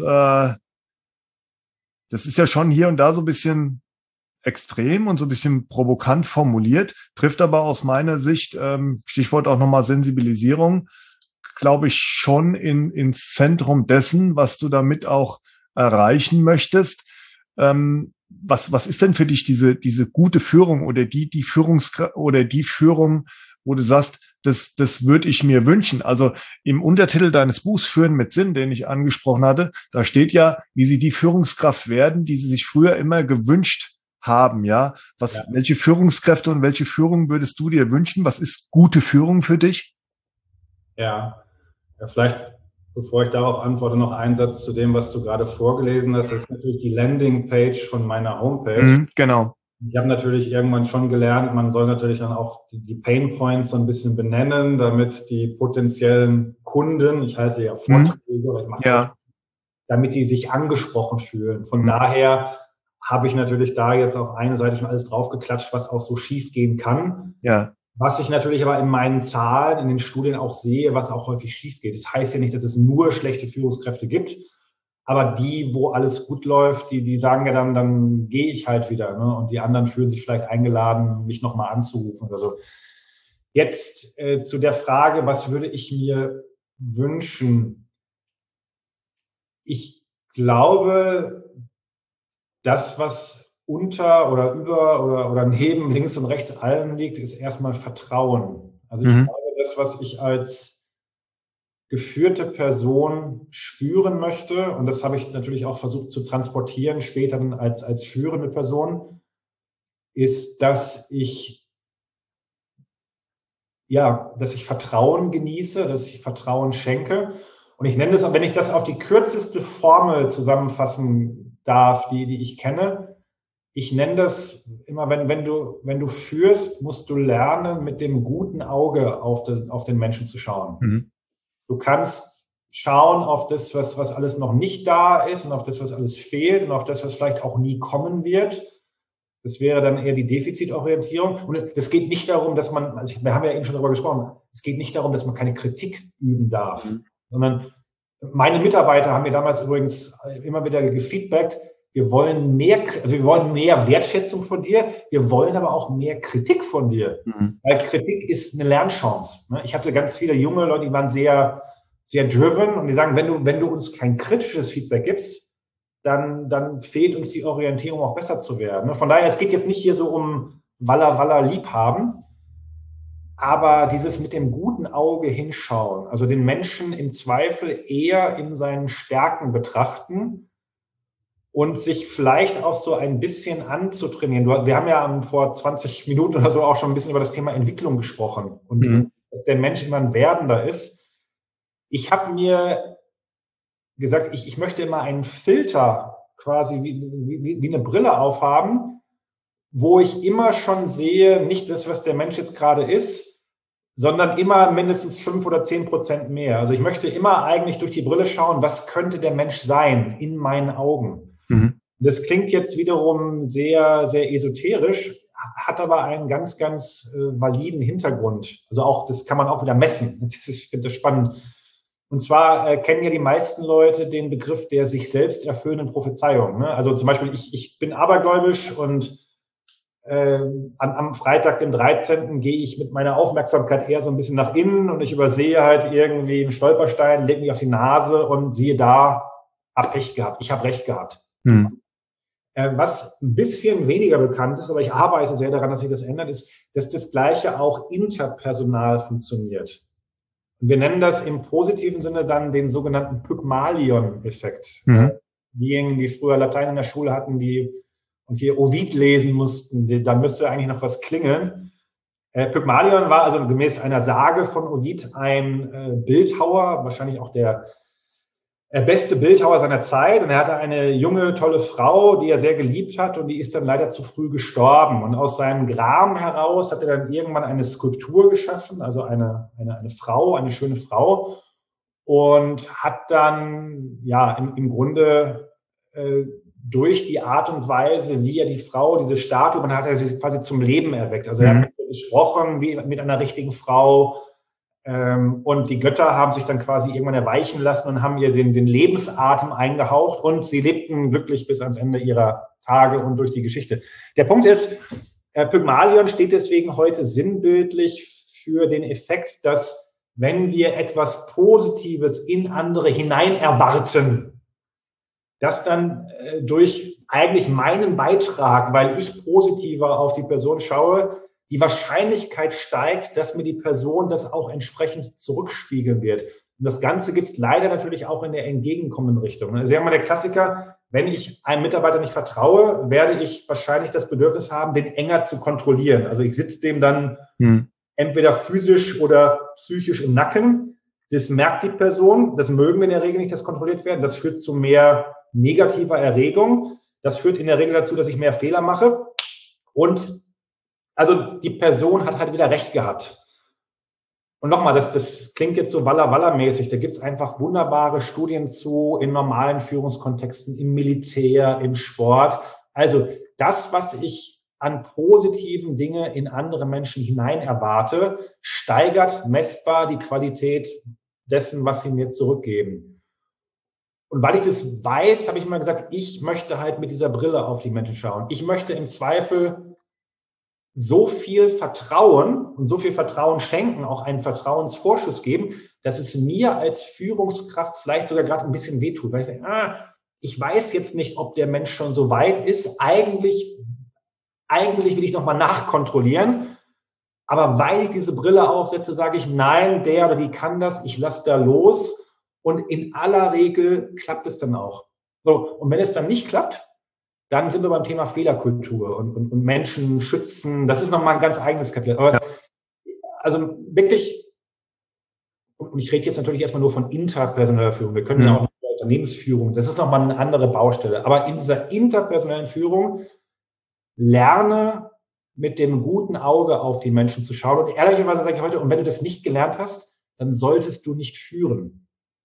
ist ja schon hier und da so ein bisschen extrem und so ein bisschen provokant formuliert, trifft aber aus meiner Sicht, Stichwort auch nochmal Sensibilisierung, glaube ich, schon ins Zentrum dessen, was du damit auch erreichen möchtest. Was ist denn für dich diese gute Führung oder die Führung, wo du sagst, das würde ich mir wünschen? Also im Untertitel deines Buchs Führen mit Sinn, den ich angesprochen hatte, da steht ja, wie sie die Führungskraft werden, die sie sich früher immer gewünscht haben, ja? Welche Führungskräfte und welche Führung würdest du dir wünschen? Was ist gute Führung für dich?
Ja, vielleicht, bevor ich darauf antworte, noch ein Satz zu dem, was du gerade vorgelesen hast. Das ist natürlich die Landingpage von meiner Homepage.
Genau.
Ich habe natürlich irgendwann schon gelernt, man soll natürlich dann auch die Pain Points so ein bisschen benennen, damit die potenziellen Kunden, ich halte ja Vorträge oder ich mache damit die sich angesprochen fühlen. Von daher habe ich natürlich da jetzt auf eine Seite schon alles draufgeklatscht, was auch so schief gehen kann.
Ja.
Was ich natürlich aber in meinen Zahlen, in den Studien auch sehe, was auch häufig schief geht. Das heißt ja nicht, dass es nur schlechte Führungskräfte gibt, aber die, wo alles gut läuft, die sagen ja dann gehe ich halt wieder. Ne? Und die anderen fühlen sich vielleicht eingeladen, mich nochmal anzurufen oder so. Jetzt zu der Frage, was würde ich mir wünschen? Ich glaube, das, was unter oder über oder neben links und rechts allem liegt, ist erstmal Vertrauen. Also ich glaube, das, was ich als geführte Person spüren möchte, und das habe ich natürlich auch versucht zu transportieren, später dann als führende Person, ist, dass ich Vertrauen genieße, dass ich Vertrauen schenke. Und ich nenne das, wenn ich das auf die kürzeste Formel zusammenfassen darf, die ich kenne, ich nenne das immer, wenn du führst, musst du lernen, mit dem guten Auge auf den Menschen zu schauen. Du kannst schauen auf das, was alles noch nicht da ist und auf das, was alles fehlt und auf das, was vielleicht auch nie kommen wird. Das wäre dann eher die Defizitorientierung. Und es geht nicht darum, dass man, wir haben ja eben schon darüber gesprochen, es geht nicht darum, dass man keine Kritik üben darf, sondern meine Mitarbeiter haben mir damals übrigens immer wieder gefeedbackt, wir wollen mehr Wertschätzung von dir, wir wollen aber auch mehr Kritik von dir. Weil Kritik ist eine Lernchance. Ich hatte ganz viele junge Leute, die waren sehr, sehr driven und die sagen, wenn du uns kein kritisches Feedback gibst, dann fehlt uns die Orientierung auch besser zu werden. Von daher, es geht jetzt nicht hier so um Walla Liebhaben, aber dieses mit dem guten Auge hinschauen, also den Menschen im Zweifel eher in seinen Stärken betrachten und sich vielleicht auch so ein bisschen anzutrainieren. Wir haben ja vor 20 Minuten oder so auch schon ein bisschen über das Thema Entwicklung gesprochen und dass der Mensch immer ein Werdender ist. Ich habe mir gesagt, ich möchte immer einen Filter quasi wie eine Brille aufhaben, wo ich immer schon sehe, nicht das, was der Mensch jetzt gerade ist, sondern immer mindestens 5 oder 10% mehr. Also ich möchte immer eigentlich durch die Brille schauen, was könnte der Mensch sein in meinen Augen. Das klingt jetzt wiederum sehr, sehr esoterisch, hat aber einen ganz, ganz validen Hintergrund. Also auch, das kann man auch wieder messen. Ich finde das spannend. Und zwar kennen ja die meisten Leute den Begriff der sich selbst erfüllenden Prophezeiung. Ne? Also zum Beispiel, ich bin abergläubisch und am Freitag, dem 13. gehe ich mit meiner Aufmerksamkeit eher so ein bisschen nach innen und ich übersehe halt irgendwie einen Stolperstein, lege mich auf die Nase und siehe da, hab Pech gehabt, ich habe Recht gehabt. Was ein bisschen weniger bekannt ist, aber ich arbeite sehr daran, dass sich das ändert, ist, dass das Gleiche auch interpersonal funktioniert. Wir nennen das im positiven Sinne dann den sogenannten Pygmalion-Effekt. diejenigen, die früher Latein in der Schule hatten, und hier Ovid lesen mussten, da müsste eigentlich noch was klingeln. Pygmalion war also gemäß einer Sage von Ovid ein Bildhauer, wahrscheinlich auch der beste Bildhauer seiner Zeit. Und er hatte eine junge, tolle Frau, die er sehr geliebt hat, und die ist dann leider zu früh gestorben. Und aus seinem Gram heraus hat er dann irgendwann eine Skulptur geschaffen, also eine Frau, eine schöne Frau, und hat dann ja im Grunde durch die Art und Weise, wie er die Frau, diese Statue, man hat er sie quasi zum Leben erweckt. Also er hat gesprochen wie mit einer richtigen Frau, und die Götter haben sich dann quasi irgendwann erweichen lassen und haben ihr den Lebensatem eingehaucht, und sie lebten glücklich bis ans Ende ihrer Tage und durch die Geschichte. Der Punkt ist, Pygmalion steht deswegen heute sinnbildlich für den Effekt, dass wenn wir etwas Positives in andere hinein erwarten, dass dann durch eigentlich meinen Beitrag, weil ich positiver auf die Person schaue, die Wahrscheinlichkeit steigt, dass mir die Person das auch entsprechend zurückspiegeln wird. Und das Ganze gibt es leider natürlich auch in der entgegenkommenden Richtung. Also ja mal der Klassiker, wenn ich einem Mitarbeiter nicht vertraue, werde ich wahrscheinlich das Bedürfnis haben, den enger zu kontrollieren. Also ich sitze dem dann entweder physisch oder psychisch im Nacken. Das merkt die Person. Das mögen wir in der Regel nicht, dass kontrolliert werden. Das führt zu mehr negativer Erregung. Das führt in der Regel dazu, dass ich mehr Fehler mache. Und also die Person hat halt wieder recht gehabt. Und nochmal, das klingt jetzt so Walla-Walla-mäßig. Da gibt es einfach wunderbare Studien zu in normalen Führungskontexten, im Militär, im Sport. Also das, was ich an positiven Dingen in andere Menschen hinein erwarte, steigert messbar die Qualität dessen, was sie mir zurückgeben. Und weil ich das weiß, habe ich immer gesagt, ich möchte halt mit dieser Brille auf die Menschen schauen. Ich möchte im Zweifel so viel Vertrauen und so viel Vertrauen schenken, auch einen Vertrauensvorschuss geben, dass es mir als Führungskraft vielleicht sogar gerade ein bisschen wehtut. Weil ich denke, ich weiß jetzt nicht, ob der Mensch schon so weit ist. Eigentlich will ich nochmal nachkontrollieren. Aber weil ich diese Brille aufsetze, sage ich, nein, der oder die kann das, ich lasse da los. Und in aller Regel klappt es dann auch. So, und wenn es dann nicht klappt, dann sind wir beim Thema Fehlerkultur und Menschen schützen. Das ist nochmal ein ganz eigenes Kapitel. Aber also wirklich, und ich rede jetzt natürlich erstmal nur von interpersoneller Führung. Wir können ja auch über Unternehmensführung, das ist nochmal eine andere Baustelle. Aber in dieser interpersonellen Führung lerne mit dem guten Auge auf die Menschen zu schauen. Und ehrlicherweise sage ich heute, und wenn du das nicht gelernt hast, dann solltest du nicht führen.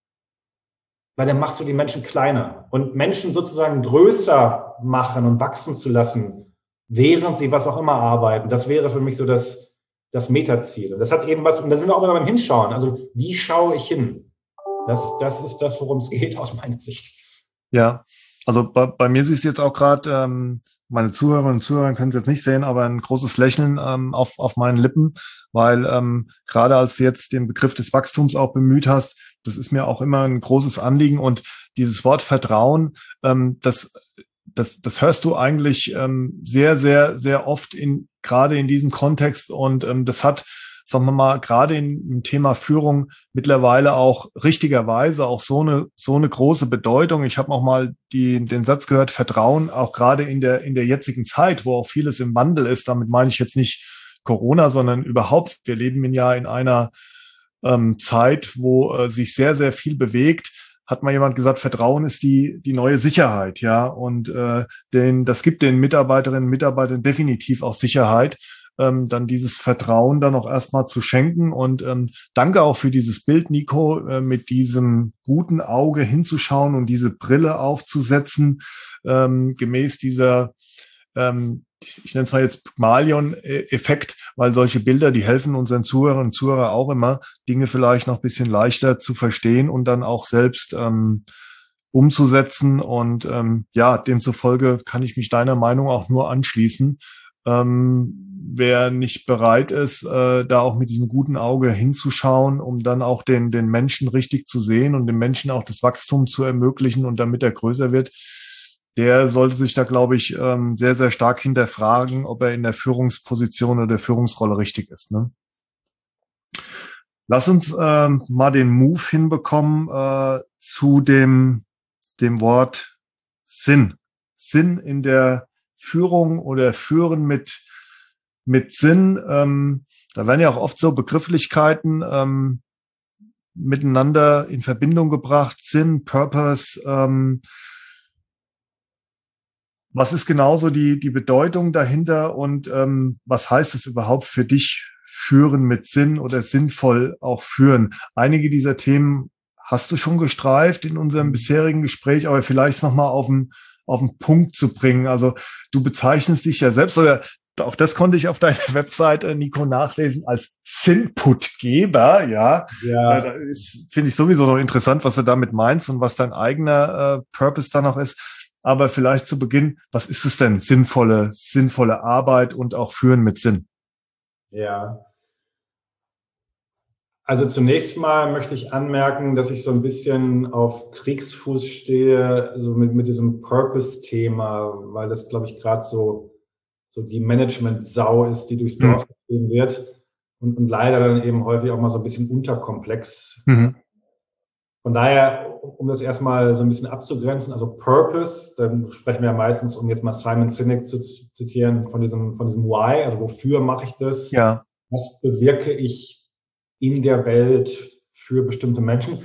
Weil dann machst du die Menschen kleiner. Und Menschen sozusagen größer machen und wachsen zu lassen, während sie was auch immer arbeiten, das wäre für mich so das Metaziel. Und das hat eben was, und da sind wir auch immer beim Hinschauen. Also wie schaue ich hin? Das ist das, worum es geht aus meiner Sicht.
Ja, also bei mir siehst du jetzt auch gerade, meine Zuhörerinnen und Zuhörer können es jetzt nicht sehen, aber ein großes Lächeln auf meinen Lippen, weil gerade als du jetzt den Begriff des Wachstums auch bemüht hast, das ist mir auch immer ein großes Anliegen, und dieses Wort Vertrauen, das hörst du eigentlich sehr, sehr, sehr oft gerade in diesem Kontext, und das hat, sagen wir mal, gerade im Thema Führung mittlerweile auch richtigerweise auch so eine große Bedeutung. Ich habe auch mal den Satz gehört, Vertrauen, auch gerade in der jetzigen Zeit, wo auch vieles im Wandel ist. Damit meine ich jetzt nicht Corona, sondern überhaupt. Wir leben in einer Zeit, wo sich sehr, sehr viel bewegt. Hat mal jemand gesagt, Vertrauen ist die neue Sicherheit, ja, und das gibt den Mitarbeiterinnen und Mitarbeitern definitiv auch Sicherheit, dann dieses Vertrauen dann auch erstmal zu schenken. Und danke auch für dieses Bild, Nico, mit diesem guten Auge hinzuschauen und diese Brille aufzusetzen, gemäß dieser ich nenne es mal jetzt Pygmalion-Effekt, weil solche Bilder, die helfen unseren Zuhörern und Zuhörern auch immer, Dinge vielleicht noch ein bisschen leichter zu verstehen und dann auch selbst umzusetzen. Und demzufolge kann ich mich deiner Meinung auch nur anschließen. Wer nicht bereit ist, da auch mit diesem guten Auge hinzuschauen, um dann auch den Menschen richtig zu sehen und dem Menschen auch das Wachstum zu ermöglichen und damit er größer wird, der sollte sich da, glaube ich, sehr, sehr stark hinterfragen, ob er in der Führungsposition oder der Führungsrolle richtig ist. Ne? Lass uns mal den Move hinbekommen zu dem Wort Sinn. Sinn in der Führung oder Führen mit Sinn. Da werden ja auch oft so Begrifflichkeiten miteinander in Verbindung gebracht. Sinn, Purpose. Was ist genauso die Bedeutung dahinter und was heißt es überhaupt für dich, führen mit Sinn oder sinnvoll auch führen? Einige dieser Themen hast du schon gestreift in unserem bisherigen Gespräch, aber vielleicht nochmal auf den Punkt zu bringen. Also du bezeichnest dich ja selbst, oder auch das konnte ich auf deiner Webseite, Nico, nachlesen, als Sinnputgeber, ja. Da finde ich sowieso noch interessant, was du damit meinst und was dein eigener Purpose da noch ist. Aber vielleicht zu Beginn, was ist es denn? Sinnvolle Arbeit und auch Führen mit Sinn.
Ja. Also zunächst mal möchte ich anmerken, dass ich so ein bisschen auf Kriegsfuß stehe, also mit diesem Purpose-Thema, weil das, glaube ich, gerade so die Management-Sau ist, die durchs Dorf getrieben wird und leider dann eben häufig auch mal so ein bisschen unterkomplex.
Mhm.
Von daher, um das erstmal so ein bisschen abzugrenzen, also Purpose, dann sprechen wir ja meistens, um jetzt mal Simon Sinek zu zitieren, von diesem Why, also wofür mache ich das?
Ja.
Was bewirke ich in der Welt für bestimmte Menschen?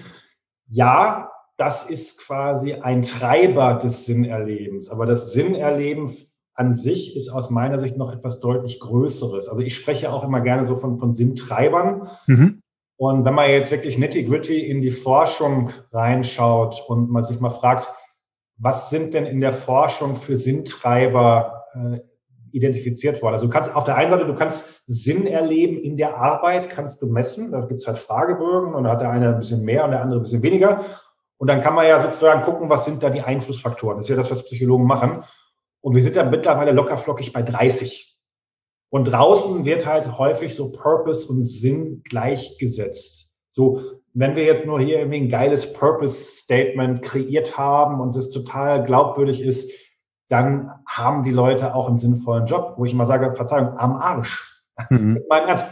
Ja, das ist quasi ein Treiber des Sinnerlebens, aber das Sinnerleben an sich ist aus meiner Sicht noch etwas deutlich Größeres. Also ich spreche auch immer gerne so von Sinntreibern.
Mhm.
Und wenn man jetzt wirklich nitty-gritty in die Forschung reinschaut und man sich mal fragt, was sind denn in der Forschung für Sinntreiber identifiziert worden? Also du kannst auf der einen Seite, du kannst Sinn erleben in der Arbeit, kannst du messen. Da gibt es halt Fragebögen und da hat der eine ein bisschen mehr und der andere ein bisschen weniger. Und dann kann man ja sozusagen gucken, was sind da die Einflussfaktoren. Das ist ja das, was Psychologen machen. Und wir sind da mittlerweile lockerflockig bei 30. Und draußen wird halt häufig so Purpose und Sinn gleichgesetzt. So, wenn wir jetzt nur hier irgendwie ein geiles Purpose-Statement kreiert haben und das total glaubwürdig ist, dann haben die Leute auch einen sinnvollen Job, wo ich immer sage, Verzeihung, am Arsch.
Mhm.
Mal ernst,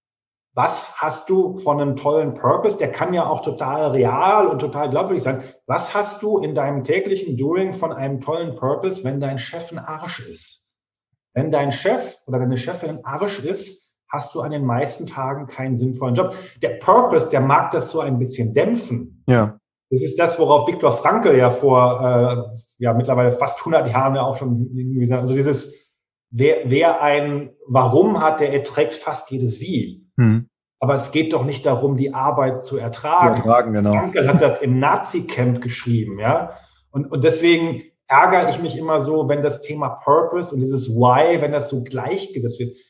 was hast du von einem tollen Purpose? Der kann ja auch total real und total glaubwürdig sein. Was hast du in deinem täglichen Doing von einem tollen Purpose, wenn dein Chef ein Arsch ist? Wenn dein Chef oder deine Chefin ein Arsch ist, hast du an den meisten Tagen keinen sinnvollen Job. Der Purpose, der mag das so ein bisschen dämpfen.
Ja.
Das ist das, worauf Viktor Frankl ja vor mittlerweile fast 100 Jahren ja auch schon gesagt hat. Also dieses, wer ein Warum hat, der erträgt fast jedes Wie.
Mhm.
Aber es geht doch nicht darum, die Arbeit zu ertragen.
Genau.
Frankl hat das im Nazi-Camp geschrieben, ja. Und deswegen ärgere ich mich immer so, wenn das Thema Purpose und dieses Why, wenn das so gleichgesetzt wird.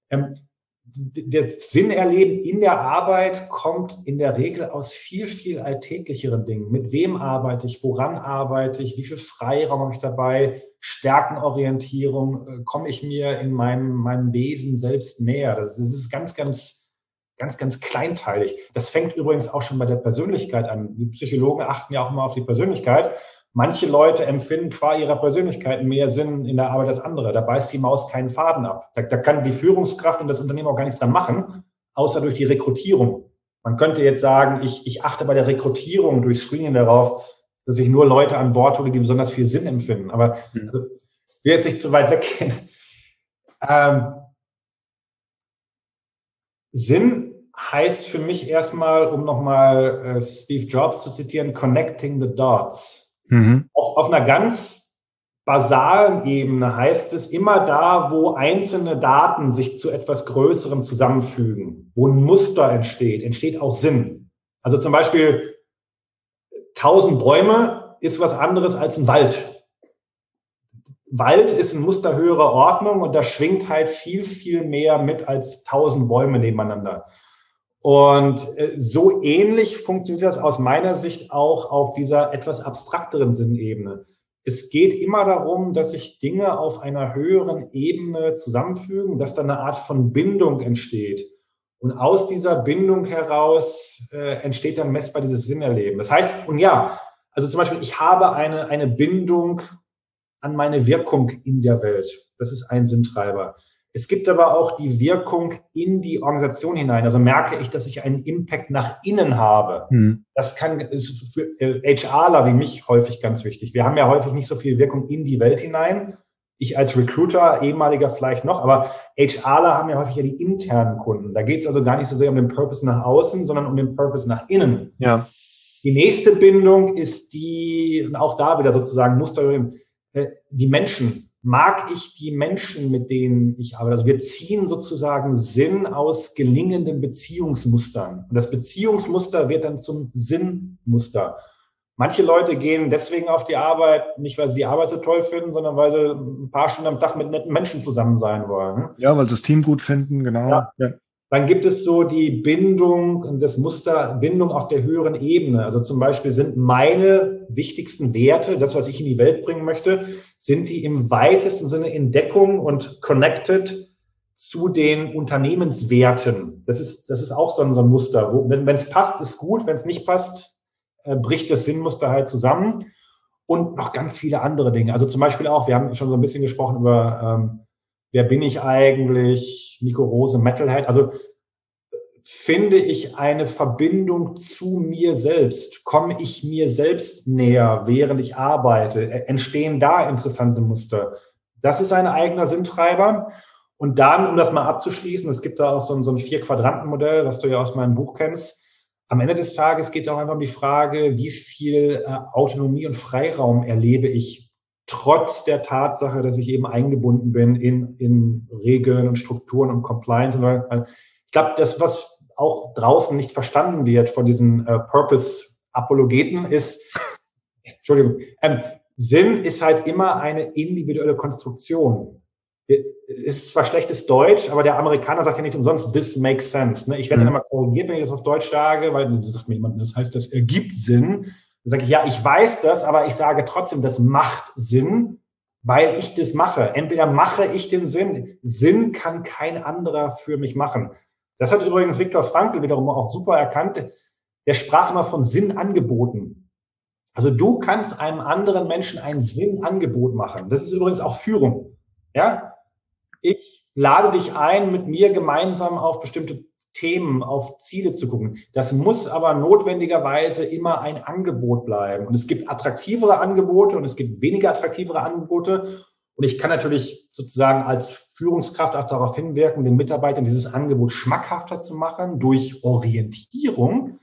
Das Sinnerleben in der Arbeit kommt in der Regel aus viel, viel alltäglicheren Dingen. Mit wem arbeite ich? Woran arbeite ich? Wie viel Freiraum habe ich dabei? Stärkenorientierung? Komme ich mir in meinem Wesen selbst näher? Das ist ganz kleinteilig. Das fängt übrigens auch schon bei der Persönlichkeit an. Die Psychologen achten ja auch immer auf die Persönlichkeit. Manche Leute empfinden qua ihrer Persönlichkeit mehr Sinn in der Arbeit als andere. Da beißt die Maus keinen Faden ab. Da kann die Führungskraft und das Unternehmen auch gar nichts dran machen, außer durch die Rekrutierung. Man könnte jetzt sagen, ich achte bei der Rekrutierung durch Screening darauf, dass ich nur Leute an Bord hole, die besonders viel Sinn empfinden. Aber also, ich will jetzt nicht zu weit weggehen. Sinn heißt für mich erstmal, um nochmal Steve Jobs zu zitieren, connecting the dots.
Mhm.
Auch auf einer ganz basalen Ebene heißt es, immer da, wo einzelne Daten sich zu etwas Größerem zusammenfügen, wo ein Muster entsteht auch Sinn. Also zum Beispiel 1000 Bäume ist was anderes als ein Wald. Wald ist ein Muster höherer Ordnung und da schwingt halt viel, viel mehr mit als 1000 Bäume nebeneinander. Und so ähnlich funktioniert das aus meiner Sicht auch auf dieser etwas abstrakteren Sinnebene. Es geht immer darum, dass sich Dinge auf einer höheren Ebene zusammenfügen, dass da eine Art von Bindung entsteht. Und aus dieser Bindung heraus entsteht dann messbar dieses Sinnerleben. Das heißt, und ja, also zum Beispiel, ich habe eine Bindung an meine Wirkung in der Welt. Das ist ein Sinntreiber. Es gibt aber auch die Wirkung in die Organisation hinein. Also merke ich, dass ich einen Impact nach innen habe. Das ist für HRler wie mich häufig ganz wichtig. Wir haben ja häufig nicht so viel Wirkung in die Welt hinein. Ich als Recruiter, ehemaliger vielleicht noch, aber HRler haben ja häufig ja die internen Kunden. Da geht es also gar nicht so sehr um den Purpose nach außen, sondern um den Purpose nach innen.
Ja.
Die nächste Bindung ist die, und auch da wieder sozusagen Muster, die Menschen. Mag ich die Menschen, mit denen ich arbeite? Also wir ziehen sozusagen Sinn aus gelingenden Beziehungsmustern. Und das Beziehungsmuster wird dann zum Sinnmuster. Manche Leute gehen deswegen auf die Arbeit, nicht weil sie die Arbeit so toll finden, sondern weil sie ein paar Stunden am Tag mit netten Menschen zusammen sein wollen.
Ja, weil sie das Team gut finden, genau. Ja.
Dann gibt es so die Bindung und das Muster Bindung auf der höheren Ebene. Also zum Beispiel sind meine wichtigsten Werte, das, was ich in die Welt bringen möchte, sind die im weitesten Sinne in Deckung und connected zu den Unternehmenswerten. Das ist auch so ein Muster. Wenn es passt, ist gut. Wenn es nicht passt, bricht das Sinnmuster halt zusammen. Und noch ganz viele andere Dinge. Also zum Beispiel auch, wir haben schon so ein bisschen gesprochen über wer bin ich eigentlich? Nico Rose, Metalhead. Also finde ich eine Verbindung zu mir selbst? Komme ich mir selbst näher, während ich arbeite? Entstehen da interessante Muster? Das ist ein eigener Sinntreiber. Und dann, um das mal abzuschließen, es gibt da auch so ein 4-Quadranten-Modell, was du ja aus meinem Buch kennst. Am Ende des Tages geht es auch einfach um die Frage, wie viel Autonomie und Freiraum erlebe ich trotz der Tatsache, dass ich eben eingebunden bin in Regeln und Strukturen und Compliance. Ich glaube, das, was auch draußen nicht verstanden wird von diesen Purpose-Apologeten ist, Sinn ist halt immer eine individuelle Konstruktion. Ist zwar schlechtes Deutsch, aber der Amerikaner sagt ja nicht umsonst, this makes sense. Ne? Ich werde dann immer korrigiert, wenn ich das auf Deutsch sage, weil dann sagt mir jemand, das heißt, das ergibt Sinn. Dann sage ich, ja, ich weiß das, aber ich sage trotzdem, das macht Sinn, weil ich das mache. Entweder mache ich den Sinn. Sinn kann kein anderer für mich machen. Das hat übrigens Viktor Frankl wiederum auch super erkannt. Der sprach immer von Sinnangeboten. Also du kannst einem anderen Menschen ein Sinnangebot machen. Das ist übrigens auch Führung. Ja? Ich lade dich ein, mit mir gemeinsam auf bestimmte Themen, auf Ziele zu gucken. Das muss aber notwendigerweise immer ein Angebot bleiben. Und es gibt attraktivere Angebote und es gibt weniger attraktivere Angebote. Und ich kann natürlich sozusagen als Führungskraft auch darauf hinwirken, den Mitarbeitern dieses Angebot schmackhafter zu machen durch Orientierung.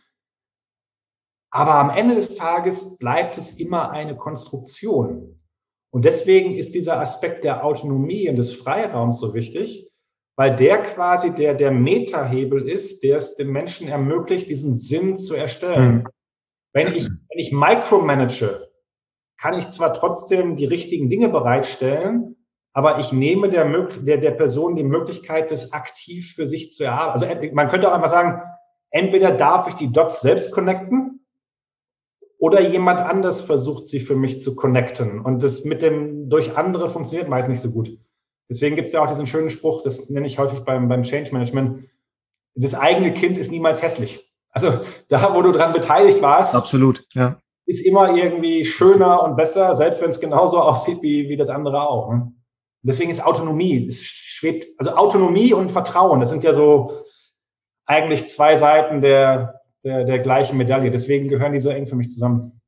Aber am Ende des Tages bleibt es immer eine Konstruktion. Und deswegen ist dieser Aspekt der Autonomie und des Freiraums so wichtig, weil der quasi der Metahebel ist, der es dem Menschen ermöglicht, diesen Sinn zu erstellen. Wenn ich micromanage, kann ich zwar trotzdem die richtigen Dinge bereitstellen, aber ich nehme der Person die Möglichkeit, das aktiv für sich zu erarbeiten. Also man könnte auch einfach sagen, entweder darf ich die Dots selbst connecten oder jemand anders versucht, sie für mich zu connecten. Und das mit dem durch andere funktioniert meist nicht so gut. Deswegen gibt es ja auch diesen schönen Spruch, das nenne ich häufig beim Change Management, das eigene Kind ist niemals hässlich. Also da, wo du dran beteiligt warst,
absolut, ja,
ist immer irgendwie schöner und besser, selbst wenn es genauso aussieht wie das andere auch. Ne? Deswegen ist Autonomie, also Autonomie und Vertrauen, das sind ja so eigentlich zwei Seiten der gleichen Medaille. Deswegen gehören die so eng für mich zusammen.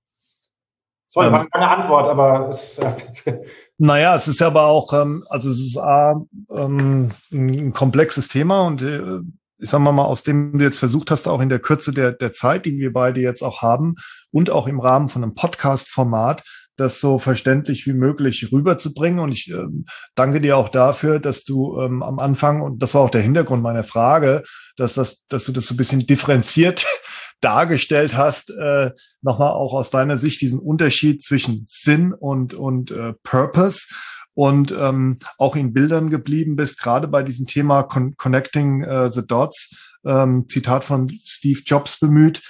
Sorry, war eine Antwort, aber es
naja, es ist aber auch, also es ist ein komplexes Thema und ich sag mal, aus dem du jetzt versucht hast, auch in der Kürze der Zeit, die wir beide jetzt auch haben und auch im Rahmen von einem Podcast-Format, das so verständlich wie möglich rüberzubringen. Und ich danke dir auch dafür, dass du am Anfang, und das war auch der Hintergrund meiner Frage, dass du das so ein bisschen differenziert dargestellt hast, nochmal auch aus deiner Sicht diesen Unterschied zwischen Sinn und Purpose und auch in Bildern geblieben bist, gerade bei diesem Thema Connecting the Dots, Zitat von Steve Jobs bemüht.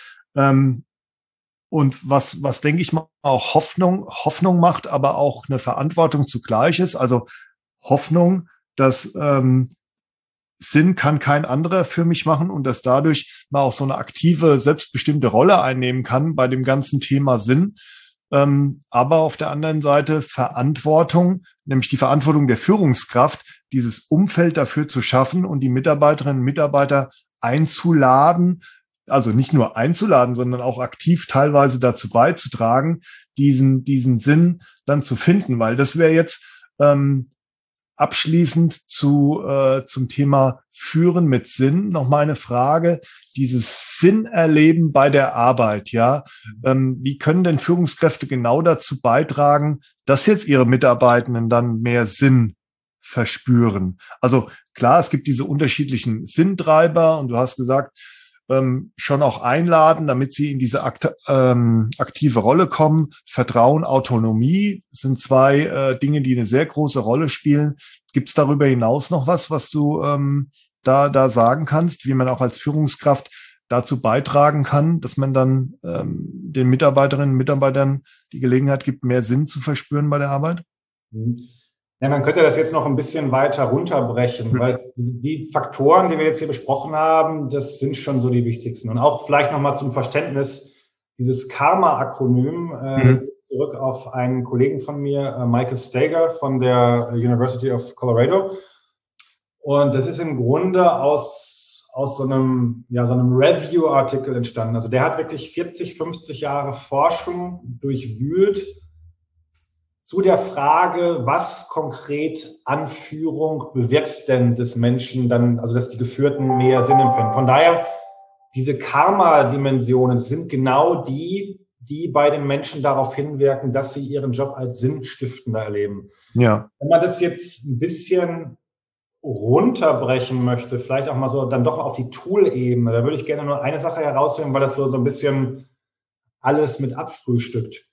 Und was denke ich mal auch Hoffnung macht, aber auch eine Verantwortung zugleich ist. Also Hoffnung, dass Sinn kann kein anderer für mich machen und dass dadurch man auch so eine aktive, selbstbestimmte Rolle einnehmen kann bei dem ganzen Thema Sinn. Aber auf der anderen Seite Verantwortung, nämlich die Verantwortung der Führungskraft, dieses Umfeld dafür zu schaffen und die Mitarbeiterinnen und Mitarbeiter einzuladen, also nicht nur einzuladen, sondern auch aktiv teilweise dazu beizutragen, diesen Sinn dann zu finden, weil das wäre jetzt abschließend zum Thema Führen mit Sinn noch mal eine Frage, dieses Sinnerleben bei der Arbeit, ja. Wie können denn Führungskräfte genau dazu beitragen, dass jetzt ihre Mitarbeitenden dann mehr Sinn verspüren? Also klar, es gibt diese unterschiedlichen Sinntreiber und du hast gesagt, schon auch einladen, damit sie in diese aktive Rolle kommen. Vertrauen, Autonomie sind zwei Dinge, die eine sehr große Rolle spielen. Gibt es darüber hinaus noch was du da sagen kannst, wie man auch als Führungskraft dazu beitragen kann, dass man dann den Mitarbeiterinnen und Mitarbeitern die Gelegenheit gibt, mehr Sinn zu verspüren bei der Arbeit?
Ja, man könnte das jetzt noch ein bisschen weiter runterbrechen, weil die Faktoren, die wir jetzt hier besprochen haben, das sind schon so die wichtigsten. Und auch vielleicht nochmal zum Verständnis, dieses Karma-Akronym, zurück auf einen Kollegen von mir, Michael Steger von der University of Colorado. Und das ist im Grunde aus so einem Review-Artikel entstanden. Also der hat wirklich 40, 50 Jahre Forschung durchwühlt zu der Frage, was konkret an Führung bewirkt denn des Menschen dann, also dass die Geführten mehr Sinn empfinden. Von daher, diese Karma-Dimensionen sind genau die bei den Menschen darauf hinwirken, dass sie ihren Job als sinnstiftender erleben.
Ja.
Wenn man das jetzt ein bisschen runterbrechen möchte, vielleicht auch mal so dann doch auf die Tool-Ebene, da würde ich gerne nur eine Sache herausheben, weil das so ein bisschen alles mit abfrühstückt.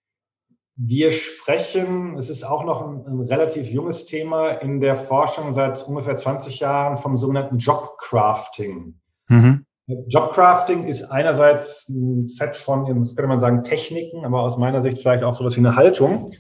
Wir sprechen, es ist auch noch ein relativ junges Thema in der Forschung seit ungefähr 20 Jahren vom sogenannten Jobcrafting. Jobcrafting ist einerseits ein Set von, das könnte man sagen, Techniken, aber aus meiner Sicht vielleicht auch sowas wie eine Haltung,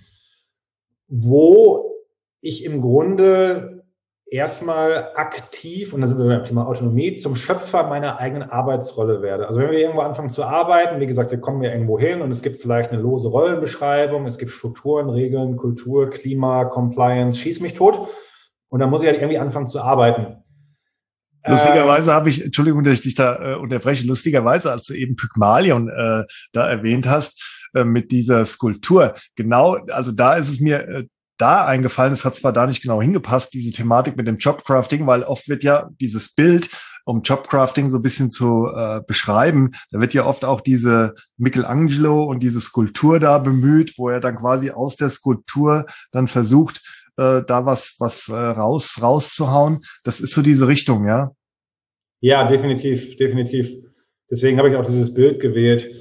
wo ich im Grunde erstmal aktiv, und da sind wir beim Thema Autonomie, zum Schöpfer meiner eigenen Arbeitsrolle werde. Also wenn wir irgendwo anfangen zu arbeiten, wie gesagt, wir kommen ja irgendwo hin und es gibt vielleicht eine lose Rollenbeschreibung, es gibt Strukturen, Regeln, Kultur, Klima, Compliance, schieß mich tot. Und dann muss ich halt irgendwie anfangen zu arbeiten.
Lustigerweise habe ich, Entschuldigung, dass ich dich da unterbreche, lustigerweise, als du eben Pygmalion da erwähnt hast, mit dieser Skulptur, genau, also da ist es mir da eingefallen, es hat zwar da nicht genau hingepasst, diese Thematik mit dem Jobcrafting, weil oft wird ja dieses Bild, um Jobcrafting so ein bisschen zu beschreiben, da wird ja oft auch diese Michelangelo und diese Skulptur da bemüht, wo er dann quasi aus der Skulptur dann versucht, da was rauszuhauen. Das ist so diese Richtung, ja?
Ja, definitiv. Deswegen habe ich auch dieses Bild gewählt.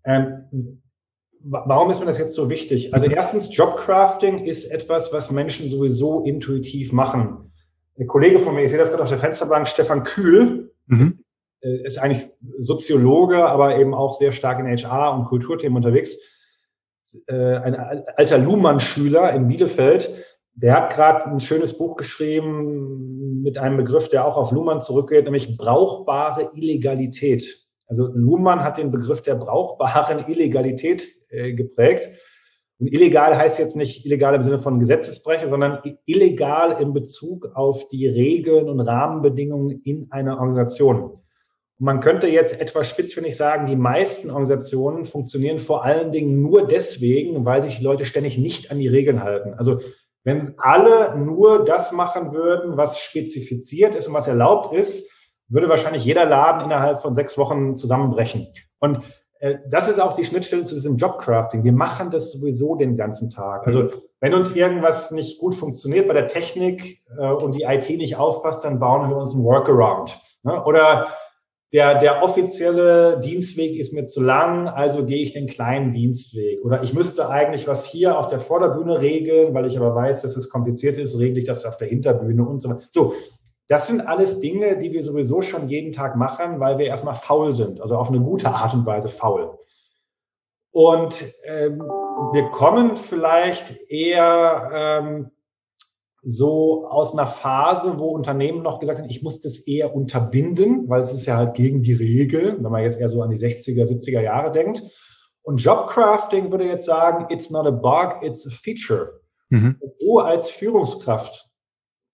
Warum ist mir das jetzt so wichtig? Also erstens, Jobcrafting ist etwas, was Menschen sowieso intuitiv machen. Ein Kollege von mir, ich sehe das gerade auf der Fensterbank, Stefan Kühl, ist eigentlich Soziologe, aber eben auch sehr stark in HR und Kulturthemen unterwegs. Ein alter Luhmann-Schüler in Bielefeld, der hat gerade ein schönes Buch geschrieben mit einem Begriff, der auch auf Luhmann zurückgeht, nämlich brauchbare Illegalität. Also Luhmann hat den Begriff der brauchbaren Illegalität geprägt. Und illegal heißt jetzt nicht illegal im Sinne von Gesetzesbrecher, sondern illegal in Bezug auf die Regeln und Rahmenbedingungen in einer Organisation. Und man könnte jetzt etwas spitzfindig sagen, die meisten Organisationen funktionieren vor allen Dingen nur deswegen, weil sich die Leute ständig nicht an die Regeln halten. Also wenn alle nur das machen würden, was spezifiziert ist und was erlaubt ist, würde wahrscheinlich jeder Laden innerhalb von 6 Wochen zusammenbrechen. Und das ist auch die Schnittstelle zu diesem Jobcrafting. Wir machen das sowieso den ganzen Tag. Also wenn uns irgendwas nicht gut funktioniert bei der Technik und die IT nicht aufpasst, dann bauen wir uns einen Workaround. Ne? Oder der offizielle Dienstweg ist mir zu lang, also gehe ich den kleinen Dienstweg. Oder ich müsste eigentlich was hier auf der Vorderbühne regeln, weil ich aber weiß, dass es kompliziert ist, regle ich das auf der Hinterbühne und so weiter. So, das sind alles Dinge, die wir sowieso schon jeden Tag machen, weil wir erstmal faul sind, also auf eine gute Art und Weise faul. Und wir kommen vielleicht eher so aus einer Phase, wo Unternehmen noch gesagt haben, ich muss das eher unterbinden, weil es ist ja halt gegen die Regeln, wenn man jetzt eher so an die 60er, 70er Jahre denkt. Und Jobcrafting würde jetzt sagen, it's not a bug, it's a feature. Du als Führungskraft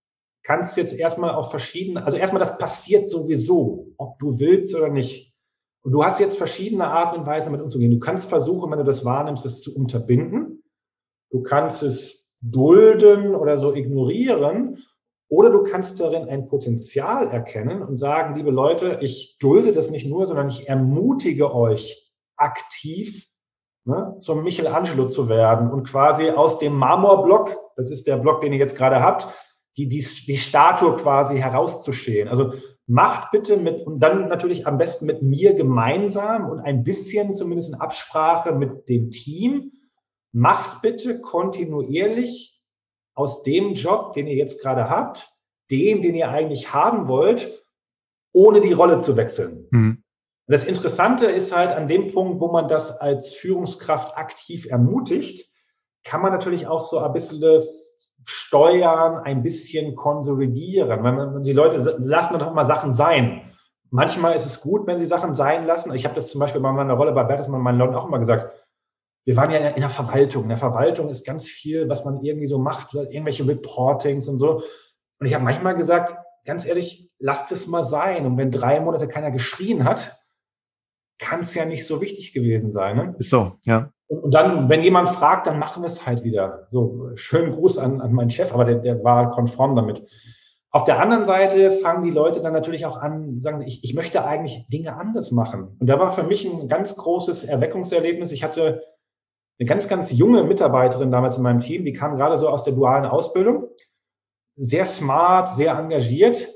kannst jetzt erstmal auf verschiedene, also erstmal das passiert sowieso, ob du willst oder nicht. Und du hast jetzt verschiedene Arten und Weisen, damit umzugehen. Du kannst versuchen, wenn du das wahrnimmst, das zu unterbinden. Du kannst es dulden oder so ignorieren. Oder du kannst darin ein Potenzial erkennen und sagen, liebe Leute, ich dulde das nicht nur, sondern ich ermutige euch aktiv, ne, zum Michelangelo zu werden und quasi aus dem Marmorblock, das ist der Block, den ihr jetzt gerade habt, die Statue quasi herauszustehen. Also macht bitte mit, und dann natürlich am besten mit mir gemeinsam und ein bisschen zumindest in Absprache mit dem Team, macht bitte kontinuierlich aus dem Job, den ihr jetzt gerade habt, den ihr eigentlich haben wollt, ohne die Rolle zu wechseln. Mhm. Das Interessante ist halt an dem Punkt, wo man das als Führungskraft aktiv ermutigt, kann man natürlich auch so ein bisschen steuern, ein bisschen konsolidieren. Die Leute lassen dann auch mal Sachen sein. Manchmal ist es gut, wenn sie Sachen sein lassen. Ich habe das zum Beispiel bei meiner Rolle bei Bertelsmann meinen Leuten auch immer gesagt. Wir waren ja in der Verwaltung. In der Verwaltung ist ganz viel, was man irgendwie so macht, irgendwelche Reportings und so. Und ich habe manchmal gesagt, ganz ehrlich, lasst es mal sein. Und wenn 3 Monate keiner geschrien hat, kann es ja nicht so wichtig gewesen sein. Ne?
Ist so, ja.
Und dann, wenn jemand fragt, dann machen wir es halt wieder. So, schönen Gruß an meinen Chef, aber der war konform damit. Auf der anderen Seite fangen die Leute dann natürlich auch an, sagen sie, ich möchte eigentlich Dinge anders machen. Und da war für mich ein ganz großes Erweckungserlebnis. Ich hatte eine ganz, ganz junge Mitarbeiterin damals in meinem Team, die kam gerade so aus der dualen Ausbildung. Sehr smart, sehr engagiert.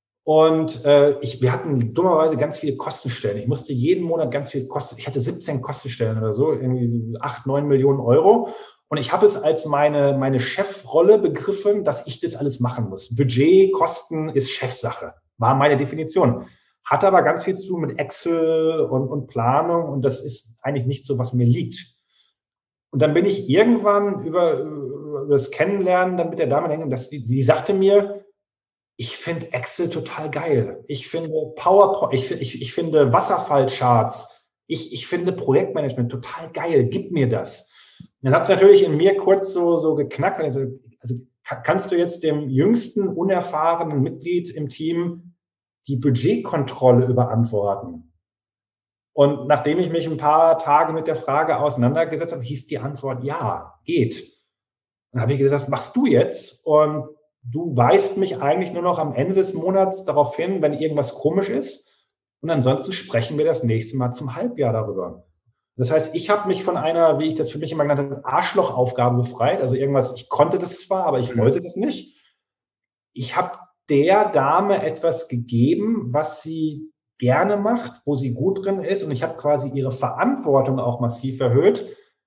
Und wir hatten dummerweise ganz viele Kostenstellen. Ich musste jeden Monat ganz viel Kosten. Ich hatte 17 Kostenstellen oder so, irgendwie 8, 9 Millionen Euro. Und ich habe es als meine Chefrolle begriffen, dass ich das alles machen muss. Budget, Kosten ist Chefsache, war meine Definition. Hatte aber ganz viel zu tun mit Excel und Planung. Und das ist eigentlich nicht so, was mir liegt. Und dann bin ich irgendwann über das Kennenlernen dann mit der Dame hängen, die sagte mir, ich finde Excel total geil. Ich finde PowerPoint, ich finde Wasserfallcharts. Ich finde Projektmanagement total geil. Gib mir das. Und dann hat es natürlich in mir kurz so geknackt. Also kannst du jetzt dem jüngsten, unerfahrenen Mitglied im Team die Budgetkontrolle überantworten? Und nachdem ich mich ein paar Tage mit der Frage auseinandergesetzt habe, hieß die Antwort, ja, geht. Dann habe ich gesagt, das machst du jetzt und du weist mich eigentlich nur noch am Ende des Monats darauf hin, wenn irgendwas komisch ist. Und ansonsten sprechen wir das nächste Mal zum Halbjahr darüber. Das heißt, ich habe mich von einer, wie ich das für mich immer genannt habe, Arschlochaufgabe befreit. Also irgendwas, ich konnte das zwar, aber ich wollte das nicht. Ich habe der Dame etwas gegeben, was sie gerne macht, wo sie gut drin ist. Und ich habe quasi ihre Verantwortung auch massiv erhöht.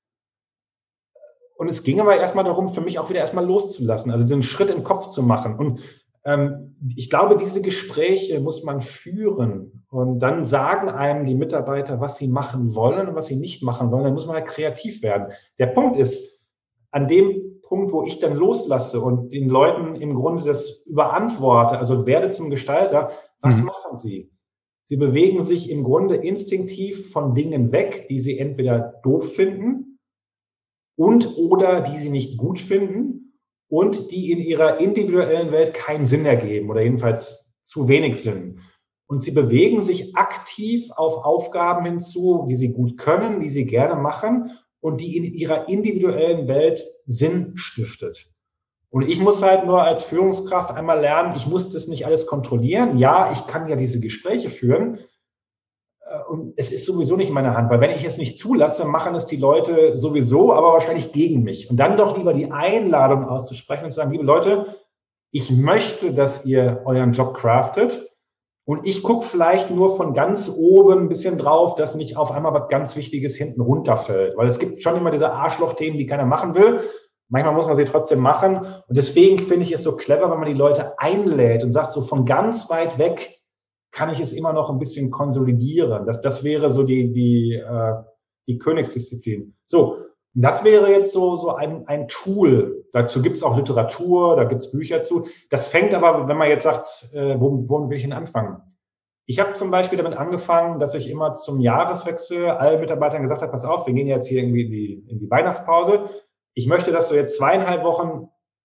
Und es ging aber erstmal darum, für mich auch wieder erstmal loszulassen, also den Schritt im Kopf zu machen. Und ich glaube, diese Gespräche muss man führen. Und dann sagen einem die Mitarbeiter, was sie machen wollen und was sie nicht machen wollen. Dann muss man halt kreativ werden. Der Punkt ist, an dem Punkt, wo ich dann loslasse und den Leuten im Grunde das überantworte, also werde zum Gestalter, was machen sie? Sie bewegen sich im Grunde instinktiv von Dingen weg, die sie entweder doof finden und oder die sie nicht gut finden und die in ihrer individuellen Welt keinen Sinn ergeben oder jedenfalls zu wenig Sinn. Und sie bewegen sich aktiv auf Aufgaben hinzu, die sie gut können, die sie gerne machen und die in ihrer individuellen Welt Sinn stiftet. Und ich muss halt nur als Führungskraft einmal lernen, ich muss das nicht alles kontrollieren. Ja, ich kann ja diese Gespräche führen. Und es ist sowieso nicht in meiner Hand, weil wenn ich es nicht zulasse, machen es die Leute sowieso, aber wahrscheinlich gegen mich. Und dann doch lieber die Einladung auszusprechen und zu sagen, liebe Leute, ich möchte, dass ihr euren Job craftet. Und ich gucke vielleicht nur von ganz oben ein bisschen drauf, dass nicht auf einmal was ganz Wichtiges hinten runterfällt. Weil es gibt schon immer diese Arschlochthemen, die keiner machen will. Manchmal muss man sie trotzdem machen. Und deswegen finde ich es so clever, wenn man die Leute einlädt und sagt, so von ganz weit weg kann ich es immer noch ein bisschen konsolidieren. Das wäre so die Königsdisziplin. So, das wäre jetzt so ein Tool. Dazu gibt es auch Literatur, da gibt es Bücher zu. Das fängt aber, wenn man jetzt sagt, wo will ich denn anfangen? Ich habe zum Beispiel damit angefangen, dass ich immer zum Jahreswechsel allen Mitarbeitern gesagt habe, pass auf, wir gehen jetzt hier irgendwie in die Weihnachtspause. Ich möchte, dass du jetzt 2,5 Wochen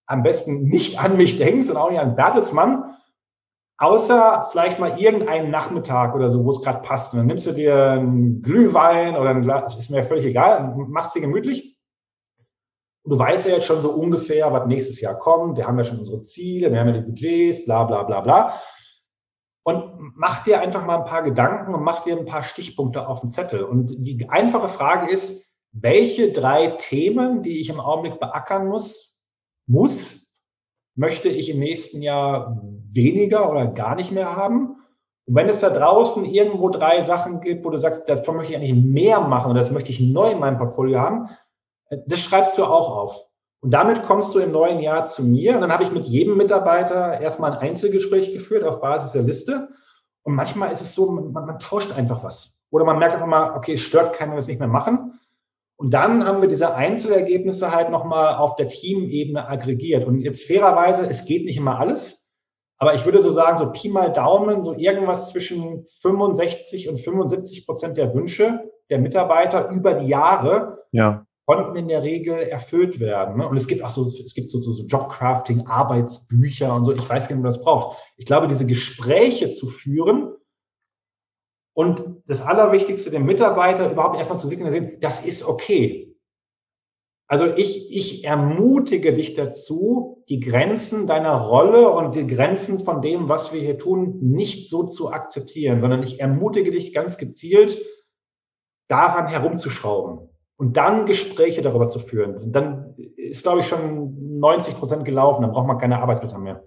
am besten nicht an mich denkst und auch nicht an Bertelsmann, außer vielleicht mal irgendeinen Nachmittag oder so, wo es gerade passt. Und dann nimmst du dir einen Glühwein oder ein Glas, ist mir völlig egal, machst dir gemütlich. Und du weißt ja jetzt schon so ungefähr, was nächstes Jahr kommt. Wir haben ja schon unsere Ziele, wir haben ja die Budgets, bla bla bla bla. Und mach dir einfach mal ein paar Gedanken und mach dir ein paar Stichpunkte auf den Zettel. Und die einfache Frage ist, welche 3 Themen, die ich im Augenblick beackern muss, möchte ich im nächsten Jahr weniger oder gar nicht mehr haben? Und wenn es da draußen irgendwo 3 Sachen gibt, wo du sagst, davon möchte ich eigentlich mehr machen oder das möchte ich neu in meinem Portfolio haben, das schreibst du auch auf. Und damit kommst du im neuen Jahr zu mir. Und dann habe ich mit jedem Mitarbeiter erstmal ein Einzelgespräch geführt auf Basis der Liste. Und manchmal ist es so, man tauscht einfach was. Oder man merkt einfach mal, okay, es stört keinen, wenn wir es nicht mehr machen. Und dann haben wir diese Einzelergebnisse halt nochmal auf der Teamebene aggregiert. Und jetzt fairerweise, es geht nicht immer alles. Aber ich würde so sagen, so Pi mal Daumen, so irgendwas zwischen 65 und 75% der Wünsche der Mitarbeiter über die Jahre konnten in der Regel erfüllt werden. Und es gibt auch so Jobcrafting, Arbeitsbücher und so. Ich weiß gar nicht, ob man das braucht. Ich glaube, diese Gespräche zu führen und das Allerwichtigste, den Mitarbeiter überhaupt erstmal zu signalisieren, das ist okay. Also ich ermutige dich dazu, die Grenzen deiner Rolle und die Grenzen von dem, was wir hier tun, nicht so zu akzeptieren, sondern ich ermutige dich ganz gezielt, daran herumzuschrauben. Und dann Gespräche darüber zu führen. Und dann ist, glaube ich, schon 90% gelaufen. Dann braucht man keine Arbeitsblätter mehr.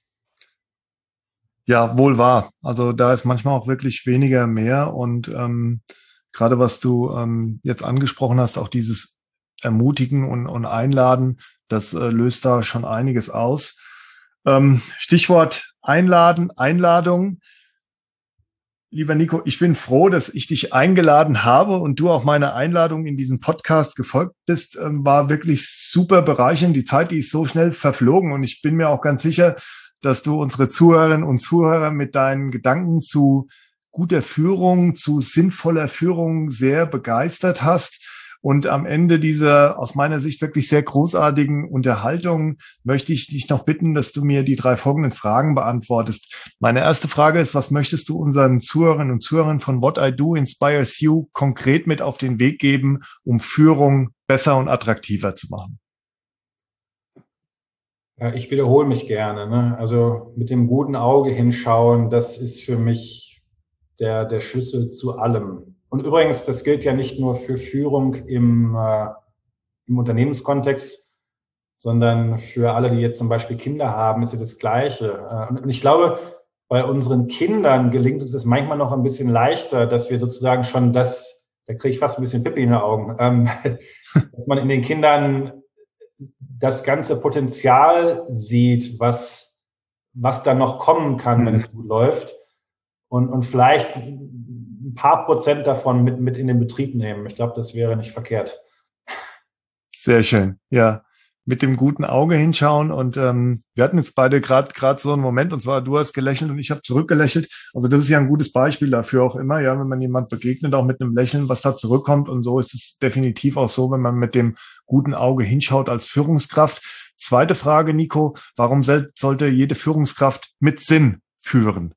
Ja, wohl wahr. Also da ist manchmal auch wirklich weniger mehr. Und gerade was du jetzt angesprochen hast, auch dieses Ermutigen und Einladen, das löst da schon einiges aus. Stichwort Einladen, Einladung. Lieber Nico, ich bin froh, dass ich dich eingeladen habe und du auch meiner Einladung in diesen Podcast gefolgt bist. War wirklich super bereichernd. Die Zeit, die ist so schnell verflogen und ich bin mir auch ganz sicher, dass du unsere Zuhörerinnen und Zuhörer mit deinen Gedanken zu guter Führung, zu sinnvoller Führung sehr begeistert hast. Und am Ende dieser aus meiner Sicht wirklich sehr großartigen Unterhaltung möchte ich dich noch bitten, dass du mir die 3 folgenden Fragen beantwortest. Meine erste Frage ist, was möchtest du unseren Zuhörerinnen und Zuhörern von What I Do Inspires You konkret mit auf den Weg geben, um Führung besser und attraktiver zu machen?
Ja, ich wiederhole mich gerne, ne? Also mit dem guten Auge hinschauen, das ist für mich der Schlüssel zu allem. Und übrigens, das gilt ja nicht nur für Führung im Unternehmenskontext, sondern für alle, die jetzt zum Beispiel Kinder haben, ist ja das Gleiche. Und ich glaube, bei unseren Kindern gelingt uns das manchmal noch ein bisschen leichter, dass wir sozusagen schon da kriege ich fast ein bisschen Pipi in den Augen, dass man in den Kindern das ganze Potenzial sieht, was da noch kommen kann, wenn es gut läuft. Und vielleicht ein paar Prozent davon mit in den Betrieb nehmen. Ich glaube, das wäre nicht verkehrt.
Sehr schön, ja. Mit dem guten Auge hinschauen und wir hatten jetzt beide gerade so einen Moment, und zwar du hast gelächelt und ich habe zurückgelächelt. Also das ist ja ein gutes Beispiel dafür auch immer, ja, wenn man jemand begegnet, auch mit einem Lächeln, was da zurückkommt, und so ist es definitiv auch so, wenn man mit dem guten Auge hinschaut als Führungskraft. Zweite Frage, Nico, warum sollte jede Führungskraft mit Sinn führen?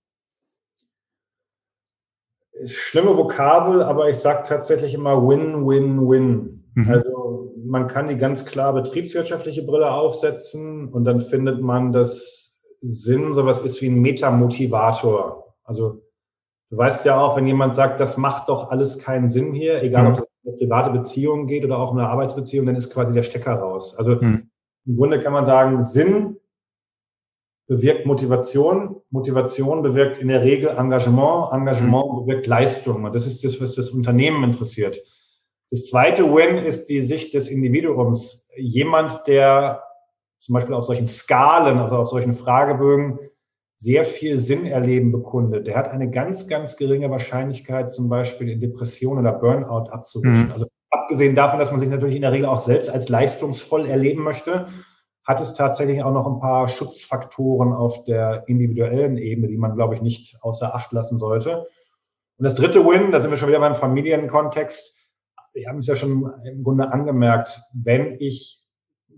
Schlimme Vokabel, aber ich sage tatsächlich immer Win, Win, Win. Also man kann die ganz klar betriebswirtschaftliche Brille aufsetzen und dann findet man, dass Sinn sowas ist wie ein Metamotivator. Also du weißt ja auch, wenn jemand sagt, das macht doch alles keinen Sinn hier, egal ob es um eine private Beziehung geht oder auch um eine Arbeitsbeziehung, dann ist quasi der Stecker raus. Also im Grunde kann man sagen, Sinn bewirkt Motivation, Motivation bewirkt in der Regel Engagement, Engagement bewirkt Leistung. Und das ist das, was das Unternehmen interessiert. Das zweite Win ist die Sicht des Individuums. Jemand, der zum Beispiel auf solchen Skalen, also auf solchen Fragebögen, sehr viel Sinnerleben bekundet, der hat eine ganz, ganz geringe Wahrscheinlichkeit, zum Beispiel in Depression oder Burnout abzurutschen. Also abgesehen davon, dass man sich natürlich in der Regel auch selbst als leistungsvoll erleben möchte, hat es tatsächlich auch noch ein paar Schutzfaktoren auf der individuellen Ebene, die man, glaube ich, nicht außer Acht lassen sollte. Und das dritte Win, da sind wir schon wieder beim Familienkontext. Wir haben es ja schon im Grunde angemerkt, wenn ich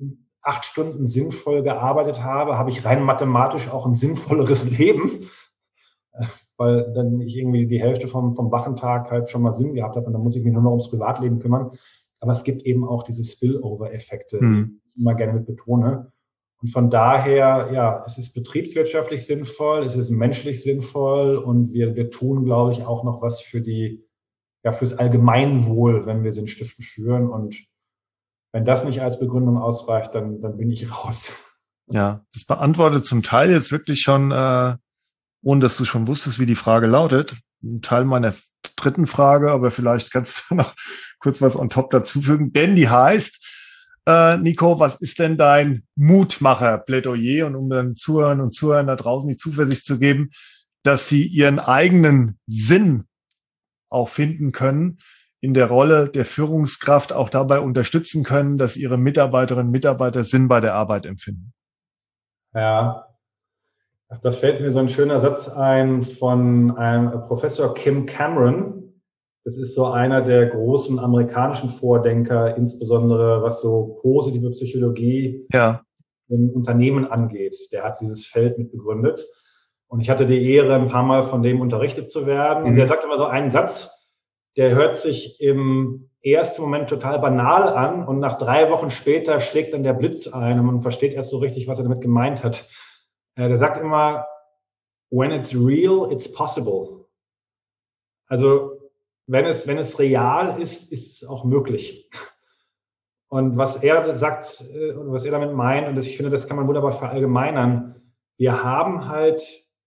8 Stunden sinnvoll gearbeitet habe, habe ich rein mathematisch auch ein sinnvolleres Leben, weil dann ich irgendwie die Hälfte vom Wochentag halt schon mal Sinn gehabt habe und dann muss ich mich nur noch ums Privatleben kümmern. Aber es gibt eben auch diese Spillover-Effekte, die ich immer gerne mit betone. Und von daher, ja, es ist betriebswirtschaftlich sinnvoll, es ist menschlich sinnvoll und wir tun, glaube ich, auch noch was fürs Allgemeinwohl, wenn wir Sinnstiften führen. Und wenn das nicht als Begründung ausreicht, dann bin ich raus.
Ja, das beantwortet zum Teil jetzt wirklich schon, ohne dass du schon wusstest, wie die Frage lautet. Ein Teil meiner dritten Frage, aber vielleicht kannst du noch kurz was on top dazufügen. Denn die heißt, Nico, was ist denn dein Mutmacher-Plädoyer? Und um den Zuhörern und Zuhörern da draußen die Zuversicht zu geben, dass sie ihren eigenen Sinn auch finden können, in der Rolle der Führungskraft auch dabei unterstützen können, dass ihre Mitarbeiterinnen und Mitarbeiter Sinn bei der Arbeit empfinden.
Ja, da fällt mir so ein schöner Satz ein von einem Professor Kim Cameron. Das ist so einer der großen amerikanischen Vordenker, insbesondere was so positive Psychologie im Unternehmen angeht. Der hat dieses Feld mit begründet. Und ich hatte die Ehre, ein paar Mal von dem unterrichtet zu werden. Und der sagt immer so einen Satz, der hört sich im ersten Moment total banal an und nach 3 Wochen später schlägt dann der Blitz ein und man versteht erst so richtig, was er damit gemeint hat. Der sagt immer, when it's real, it's possible. Also wenn es real ist, ist es auch möglich. Und was er sagt, was er damit meint, und ich finde, das kann man wunderbar verallgemeinern, wir haben halt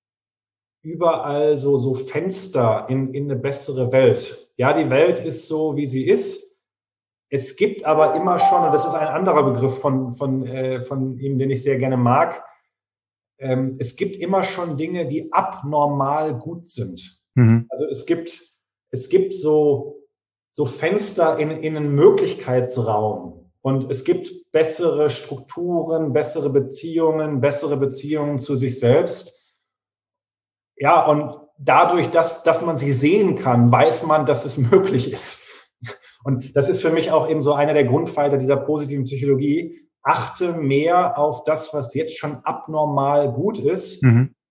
überall so Fenster in eine bessere Welt. Ja, die Welt ist so, wie sie ist. Es gibt aber immer schon, und das ist ein anderer Begriff von ihm, den ich sehr gerne mag, es gibt immer schon Dinge, die abnormal gut sind. Also es gibt so Fenster in einen Möglichkeitsraum und es gibt bessere Strukturen, bessere Beziehungen zu sich selbst. Ja, und dadurch, dass man sie sehen kann, weiß man, dass es möglich ist. Und das ist für mich auch eben so einer der Grundpfeiler dieser positiven Psychologie. Achte mehr auf das, was jetzt schon abnormal gut ist.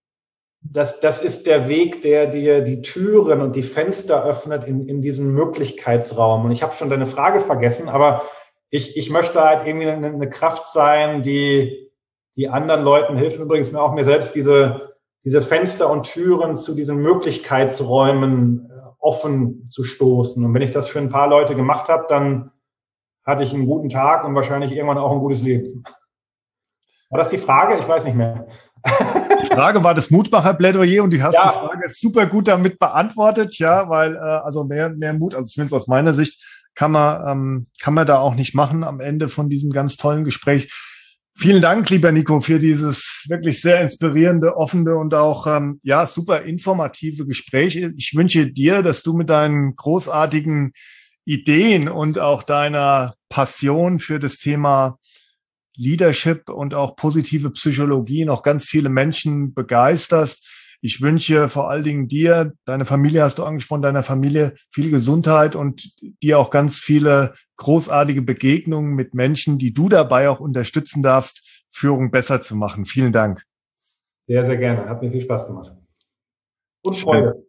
Das ist der Weg, der dir die Türen und die Fenster öffnet in diesen Möglichkeitsraum. Und ich habe schon deine Frage vergessen, aber ich möchte halt irgendwie eine Kraft sein, die anderen Leuten hilft. Übrigens mir auch mir selbst diese Fenster und Türen zu diesen Möglichkeitsräumen offen zu stoßen. Und wenn ich das für ein paar Leute gemacht habe, dann hatte ich einen guten Tag und wahrscheinlich irgendwann auch ein gutes Leben. War das die Frage? Ich weiß nicht mehr.
Die Frage war das Mutmacher-Plädoyer und du hast die Frage super gut damit beantwortet, ja, weil also mehr Mut, also zumindest aus meiner Sicht, kann man da auch nicht machen am Ende von diesem ganz tollen Gespräch. Vielen Dank, lieber Nico, für dieses wirklich sehr inspirierende, offene und auch super informative Gespräch. Ich wünsche dir, dass du mit deinen großartigen Ideen und auch deiner Passion für das Thema Leadership und auch positive Psychologie noch ganz viele Menschen begeisterst. Ich wünsche vor allen Dingen dir, deine Familie hast du angesprochen, deiner Familie viel Gesundheit und dir auch ganz viele großartige Begegnungen mit Menschen, die du dabei auch unterstützen darfst, Führung besser zu machen. Vielen Dank.
Sehr, sehr gerne. Hat mir viel Spaß gemacht. Und Freude.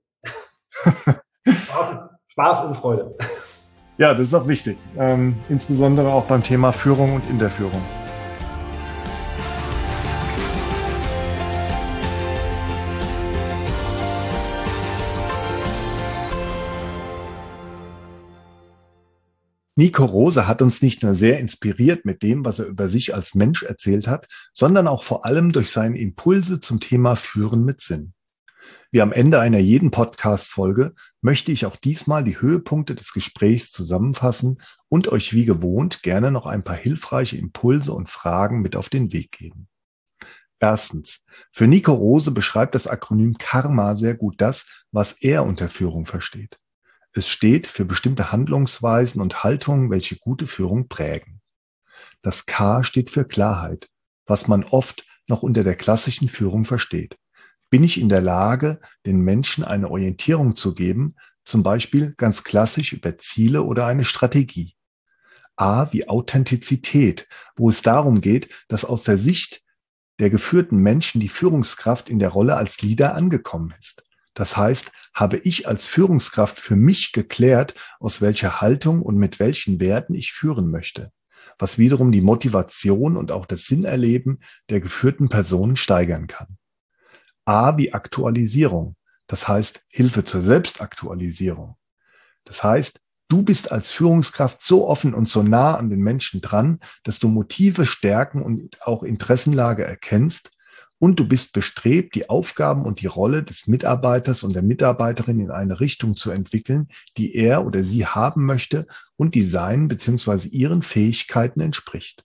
Spaß und Freude.
Ja, das ist auch wichtig. Insbesondere auch beim Thema Führung und in der Führung. Nico Rose hat uns nicht nur sehr inspiriert mit dem, was er über sich als Mensch erzählt hat, sondern auch vor allem durch seine Impulse zum Thema Führen mit Sinn. Wie am Ende einer jeden Podcast-Folge möchte ich auch diesmal die Höhepunkte des Gesprächs zusammenfassen und euch wie gewohnt gerne noch ein paar hilfreiche Impulse und Fragen mit auf den Weg geben. Erstens. Für Nico Rose beschreibt das Akronym Karma sehr gut das, was er unter Führung versteht. Es steht für bestimmte Handlungsweisen und Haltungen, welche gute Führung prägen. Das K steht für Klarheit, was man oft noch unter der klassischen Führung versteht. Bin ich in der Lage, den Menschen eine Orientierung zu geben, zum Beispiel ganz klassisch über Ziele oder eine Strategie? A wie Authentizität, wo es darum geht, dass aus der Sicht der geführten Menschen die Führungskraft in der Rolle als Leader angekommen ist. Das heißt, habe ich als Führungskraft für mich geklärt, aus welcher Haltung und mit welchen Werten ich führen möchte, was wiederum die Motivation und auch das Sinnerleben der geführten Personen steigern kann. A wie Aktualisierung, das heißt Hilfe zur Selbstaktualisierung. Das heißt, du bist als Führungskraft so offen und so nah an den Menschen dran, dass du Motive, Stärken und auch Interessenlage erkennst und du bist bestrebt, die Aufgaben und die Rolle des Mitarbeiters und der Mitarbeiterin in eine Richtung zu entwickeln, die er oder sie haben möchte und die seinen bzw. ihren Fähigkeiten entspricht.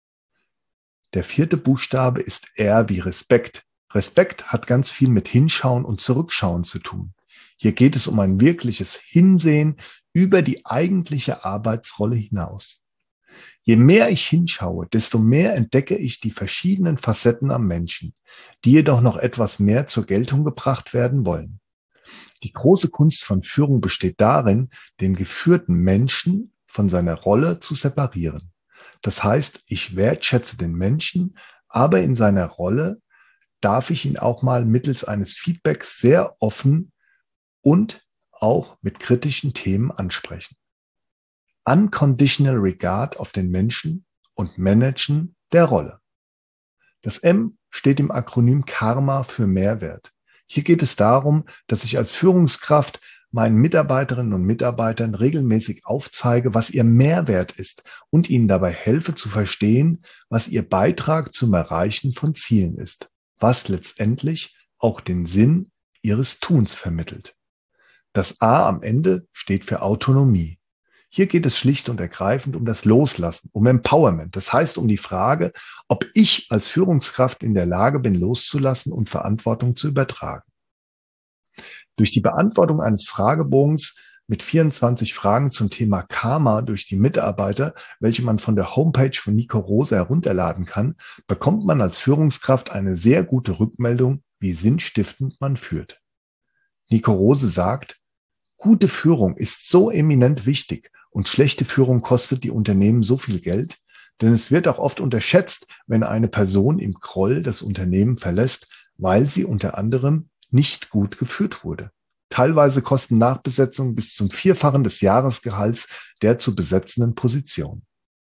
Der 4. Buchstabe ist R wie Respekt. Respekt hat ganz viel mit Hinschauen und Zurückschauen zu tun. Hier geht es um ein wirkliches Hinsehen über die eigentliche Arbeitsrolle hinaus. Je mehr ich hinschaue, desto mehr entdecke ich die verschiedenen Facetten am Menschen, die jedoch noch etwas mehr zur Geltung gebracht werden wollen. Die große Kunst von Führung besteht darin, den geführten Menschen von seiner Rolle zu separieren. Das heißt, ich wertschätze den Menschen, aber in seiner Rolle darf ich ihn auch mal mittels eines Feedbacks sehr offen und auch mit kritischen Themen ansprechen. Unconditional Regard auf den Menschen und Managen der Rolle. Das M steht im Akronym Karma für Mehrwert. Hier geht es darum, dass ich als Führungskraft meinen Mitarbeiterinnen und Mitarbeitern regelmäßig aufzeige, was ihr Mehrwert ist und ihnen dabei helfe zu verstehen, was ihr Beitrag zum Erreichen von Zielen ist, was letztendlich auch den Sinn ihres Tuns vermittelt. Das A am Ende steht für Autonomie. Hier geht es schlicht und ergreifend um das Loslassen, um Empowerment. Das heißt um die Frage, ob ich als Führungskraft in der Lage bin, loszulassen und Verantwortung zu übertragen. Durch die Beantwortung eines Fragebogens mit 24 Fragen zum Thema Karma durch die Mitarbeiter, welche man von der Homepage von Nico Rose herunterladen kann, bekommt man als Führungskraft eine sehr gute Rückmeldung, wie sinnstiftend man führt. Nico Rose sagt, gute Führung ist so eminent wichtig und schlechte Führung kostet die Unternehmen so viel Geld, denn es wird auch oft unterschätzt, wenn eine Person im Groll das Unternehmen verlässt, weil sie unter anderem nicht gut geführt wurde. Teilweise kosten Nachbesetzungen bis zum 4-fachen des Jahresgehalts der zu besetzenden Position.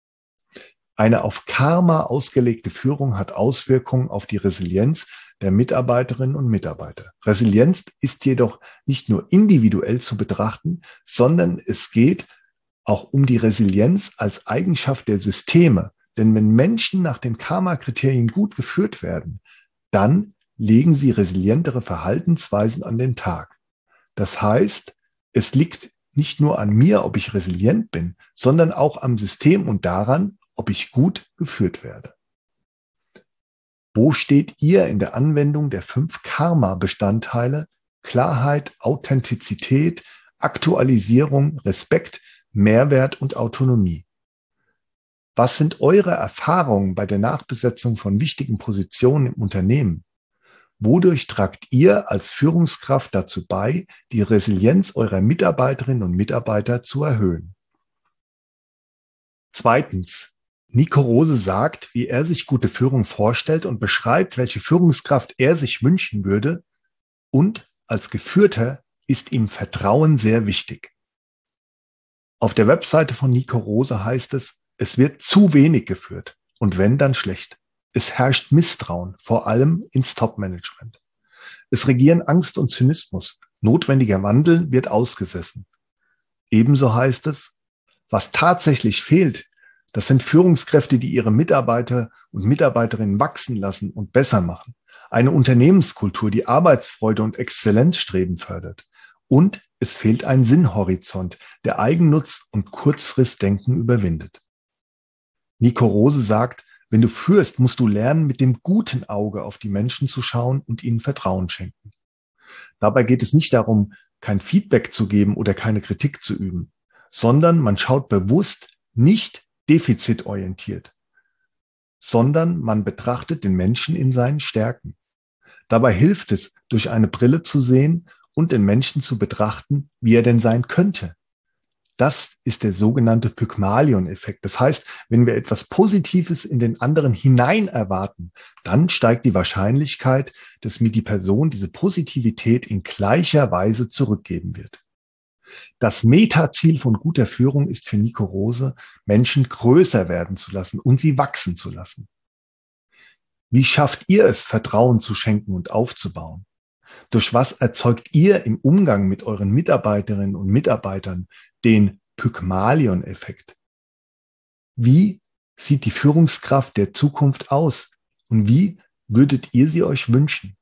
Eine auf Karma ausgelegte Führung hat Auswirkungen auf die Resilienz der Mitarbeiterinnen und Mitarbeiter. Resilienz ist jedoch nicht nur individuell zu betrachten, sondern es geht auch um die Resilienz als Eigenschaft der Systeme. Denn wenn Menschen nach den Karma-Kriterien gut geführt werden, dann legen sie resilientere Verhaltensweisen an den Tag. Das heißt, es liegt nicht nur an mir, ob ich resilient bin, sondern auch am System und daran, ob ich gut geführt werde. Wo steht ihr in der Anwendung der 5 Karma-Bestandteile Klarheit, Authentizität, Aktualisierung, Respekt, Mehrwert und Autonomie? Was sind eure Erfahrungen bei der Nachbesetzung von wichtigen Positionen im Unternehmen? Wodurch tragt ihr als Führungskraft dazu bei, die Resilienz eurer Mitarbeiterinnen und Mitarbeiter zu erhöhen? Zweitens, Nico Rose sagt, wie er sich gute Führung vorstellt und beschreibt, welche Führungskraft er sich wünschen würde. Und als Geführter ist ihm Vertrauen sehr wichtig. Auf der Webseite von Nico Rose heißt es wird zu wenig geführt und wenn, dann schlecht. Es herrscht Misstrauen, vor allem ins Top-Management. Es regieren Angst und Zynismus. Notwendiger Wandel wird ausgesessen. Ebenso heißt es, was tatsächlich fehlt, das sind Führungskräfte, die ihre Mitarbeiter und Mitarbeiterinnen wachsen lassen und besser machen. Eine Unternehmenskultur, die Arbeitsfreude und Exzellenzstreben fördert. Und es fehlt ein Sinnhorizont, der Eigennutz und Kurzfristdenken überwindet. Nico Rose sagt, wenn du führst, musst du lernen, mit dem guten Auge auf die Menschen zu schauen und ihnen Vertrauen schenken. Dabei geht es nicht darum, kein Feedback zu geben oder keine Kritik zu üben, sondern man schaut bewusst nicht defizitorientiert, sondern man betrachtet den Menschen in seinen Stärken. Dabei hilft es, durch eine Brille zu sehen und den Menschen zu betrachten, wie er denn sein könnte. Das ist der sogenannte Pygmalion-Effekt. Das heißt, wenn wir etwas Positives in den anderen hinein erwarten, dann steigt die Wahrscheinlichkeit, dass mir die Person diese Positivität in gleicher Weise zurückgeben wird. Das Metaziel von guter Führung ist für Nico Rose, Menschen größer werden zu lassen und sie wachsen zu lassen. Wie schafft ihr es, Vertrauen zu schenken und aufzubauen? Durch was erzeugt ihr im Umgang mit euren Mitarbeiterinnen und Mitarbeitern den Pygmalion-Effekt? Wie sieht die Führungskraft der Zukunft aus und wie würdet ihr sie euch wünschen?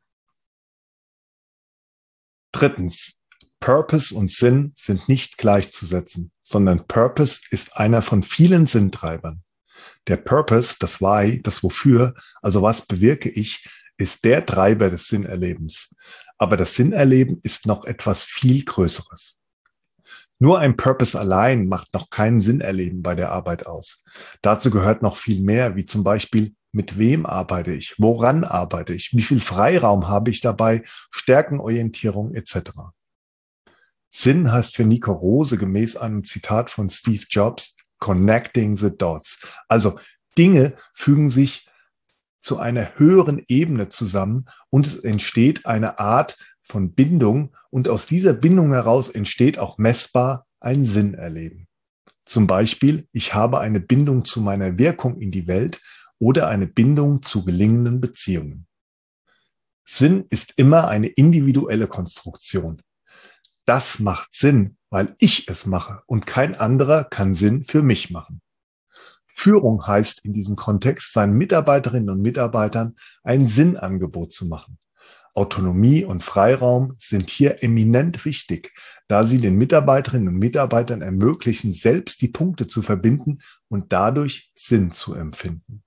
Drittens. Purpose und Sinn sind nicht gleichzusetzen, sondern Purpose ist einer von vielen Sinntreibern. Der Purpose, das Why, das Wofür, also was bewirke ich, ist der Treiber des Sinnerlebens. Aber das Sinnerleben ist noch etwas viel Größeres. Nur ein Purpose allein macht noch kein Sinnerleben bei der Arbeit aus. Dazu gehört noch viel mehr, wie zum Beispiel, mit wem arbeite ich, woran arbeite ich, wie viel Freiraum habe ich dabei, Stärkenorientierung etc. Sinn heißt für Nico Rose gemäß einem Zitat von Steve Jobs, connecting the dots. Also Dinge fügen sich zu einer höheren Ebene zusammen und es entsteht eine Art von Bindung und aus dieser Bindung heraus entsteht auch messbar ein Sinnerleben. Zum Beispiel, ich habe eine Bindung zu meiner Wirkung in die Welt oder eine Bindung zu gelingenden Beziehungen. Sinn ist immer eine individuelle Konstruktion. Das macht Sinn, weil ich es mache und kein anderer kann Sinn für mich machen. Führung heißt in diesem Kontext, seinen Mitarbeiterinnen und Mitarbeitern ein Sinnangebot zu machen. Autonomie und Freiraum sind hier eminent wichtig, da sie den Mitarbeiterinnen und Mitarbeitern ermöglichen, selbst die Punkte zu verbinden und dadurch Sinn zu empfinden.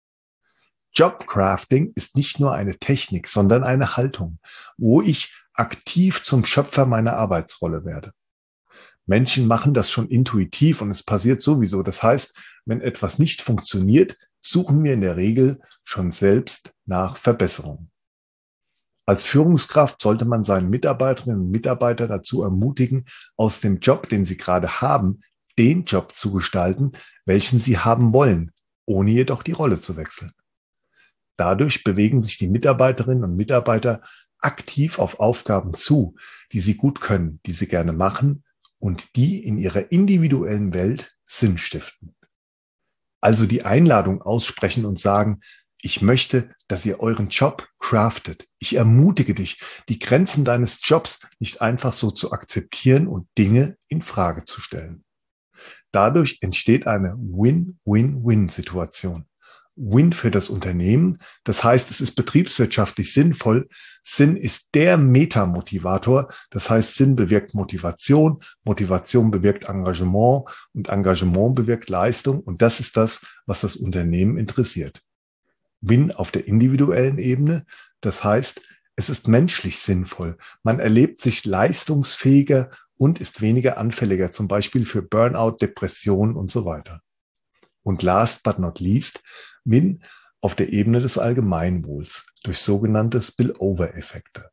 Jobcrafting ist nicht nur eine Technik, sondern eine Haltung, wo ich aktiv zum Schöpfer meiner Arbeitsrolle werde. Menschen machen das schon intuitiv und es passiert sowieso. Das heißt, wenn etwas nicht funktioniert, suchen wir in der Regel schon selbst nach Verbesserungen. Als Führungskraft sollte man seinen Mitarbeiterinnen und Mitarbeiter dazu ermutigen, aus dem Job, den sie gerade haben, den Job zu gestalten, welchen sie haben wollen, ohne jedoch die Rolle zu wechseln. Dadurch bewegen sich die Mitarbeiterinnen und Mitarbeiter aktiv auf Aufgaben zu, die sie gut können, die sie gerne machen und die in ihrer individuellen Welt Sinn stiften. Also die Einladung aussprechen und sagen, ich möchte, dass ihr euren Job craftet. Ich ermutige dich, die Grenzen deines Jobs nicht einfach so zu akzeptieren und Dinge in Frage zu stellen. Dadurch entsteht eine Win-Win-Win-Situation. Win für das Unternehmen, das heißt, es ist betriebswirtschaftlich sinnvoll. Sinn ist der Metamotivator, das heißt, Sinn bewirkt Motivation, Motivation bewirkt Engagement und Engagement bewirkt Leistung und das ist das, was das Unternehmen interessiert. Win auf der individuellen Ebene, das heißt, es ist menschlich sinnvoll. Man erlebt sich leistungsfähiger und ist weniger anfälliger, zum Beispiel für Burnout, Depression und so weiter. Und last but not least, Win auf der Ebene des Allgemeinwohls durch sogenannte Spillover-Effekte.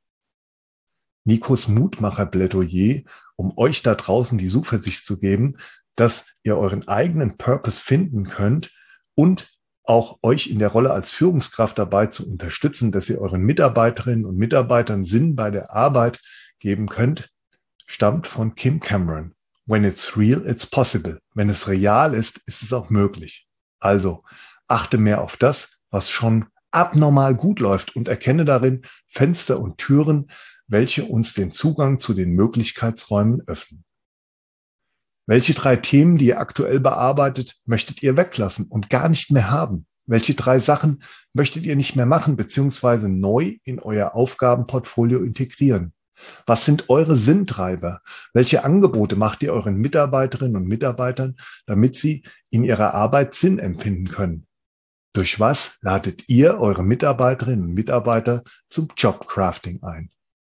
Nikos Mutmacher-Plädoyer, um euch da draußen die Zuversicht zu geben, dass ihr euren eigenen Purpose finden könnt und auch euch in der Rolle als Führungskraft dabei zu unterstützen, dass ihr euren Mitarbeiterinnen und Mitarbeitern Sinn bei der Arbeit geben könnt, stammt von Kim Cameron. When it's real, it's possible. Wenn es real ist, ist es auch möglich. Also achte mehr auf das, was schon abnormal gut läuft und erkenne darin Fenster und Türen, welche uns den Zugang zu den Möglichkeitsräumen öffnen. Welche 3 Themen, die ihr aktuell bearbeitet, möchtet ihr weglassen und gar nicht mehr haben? Welche 3 Sachen möchtet ihr nicht mehr machen bzw. neu in euer Aufgabenportfolio integrieren? Was sind eure Sinntreiber? Welche Angebote macht ihr euren Mitarbeiterinnen und Mitarbeitern, damit sie in ihrer Arbeit Sinn empfinden können? Durch was ladet ihr eure Mitarbeiterinnen und Mitarbeiter zum Jobcrafting ein?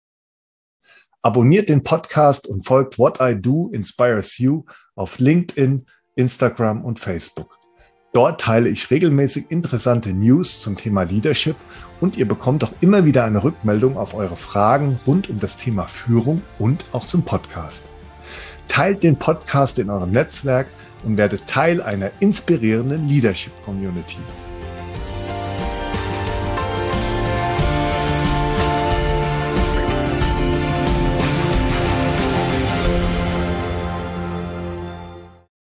Abonniert den Podcast und folgt What I Do Inspires You auf LinkedIn, Instagram und Facebook. Dort teile ich regelmäßig interessante News zum Thema Leadership und ihr bekommt auch immer wieder eine Rückmeldung auf eure Fragen rund um das Thema Führung und auch zum Podcast. Teilt den Podcast in eurem Netzwerk und werdet Teil einer inspirierenden Leadership Community.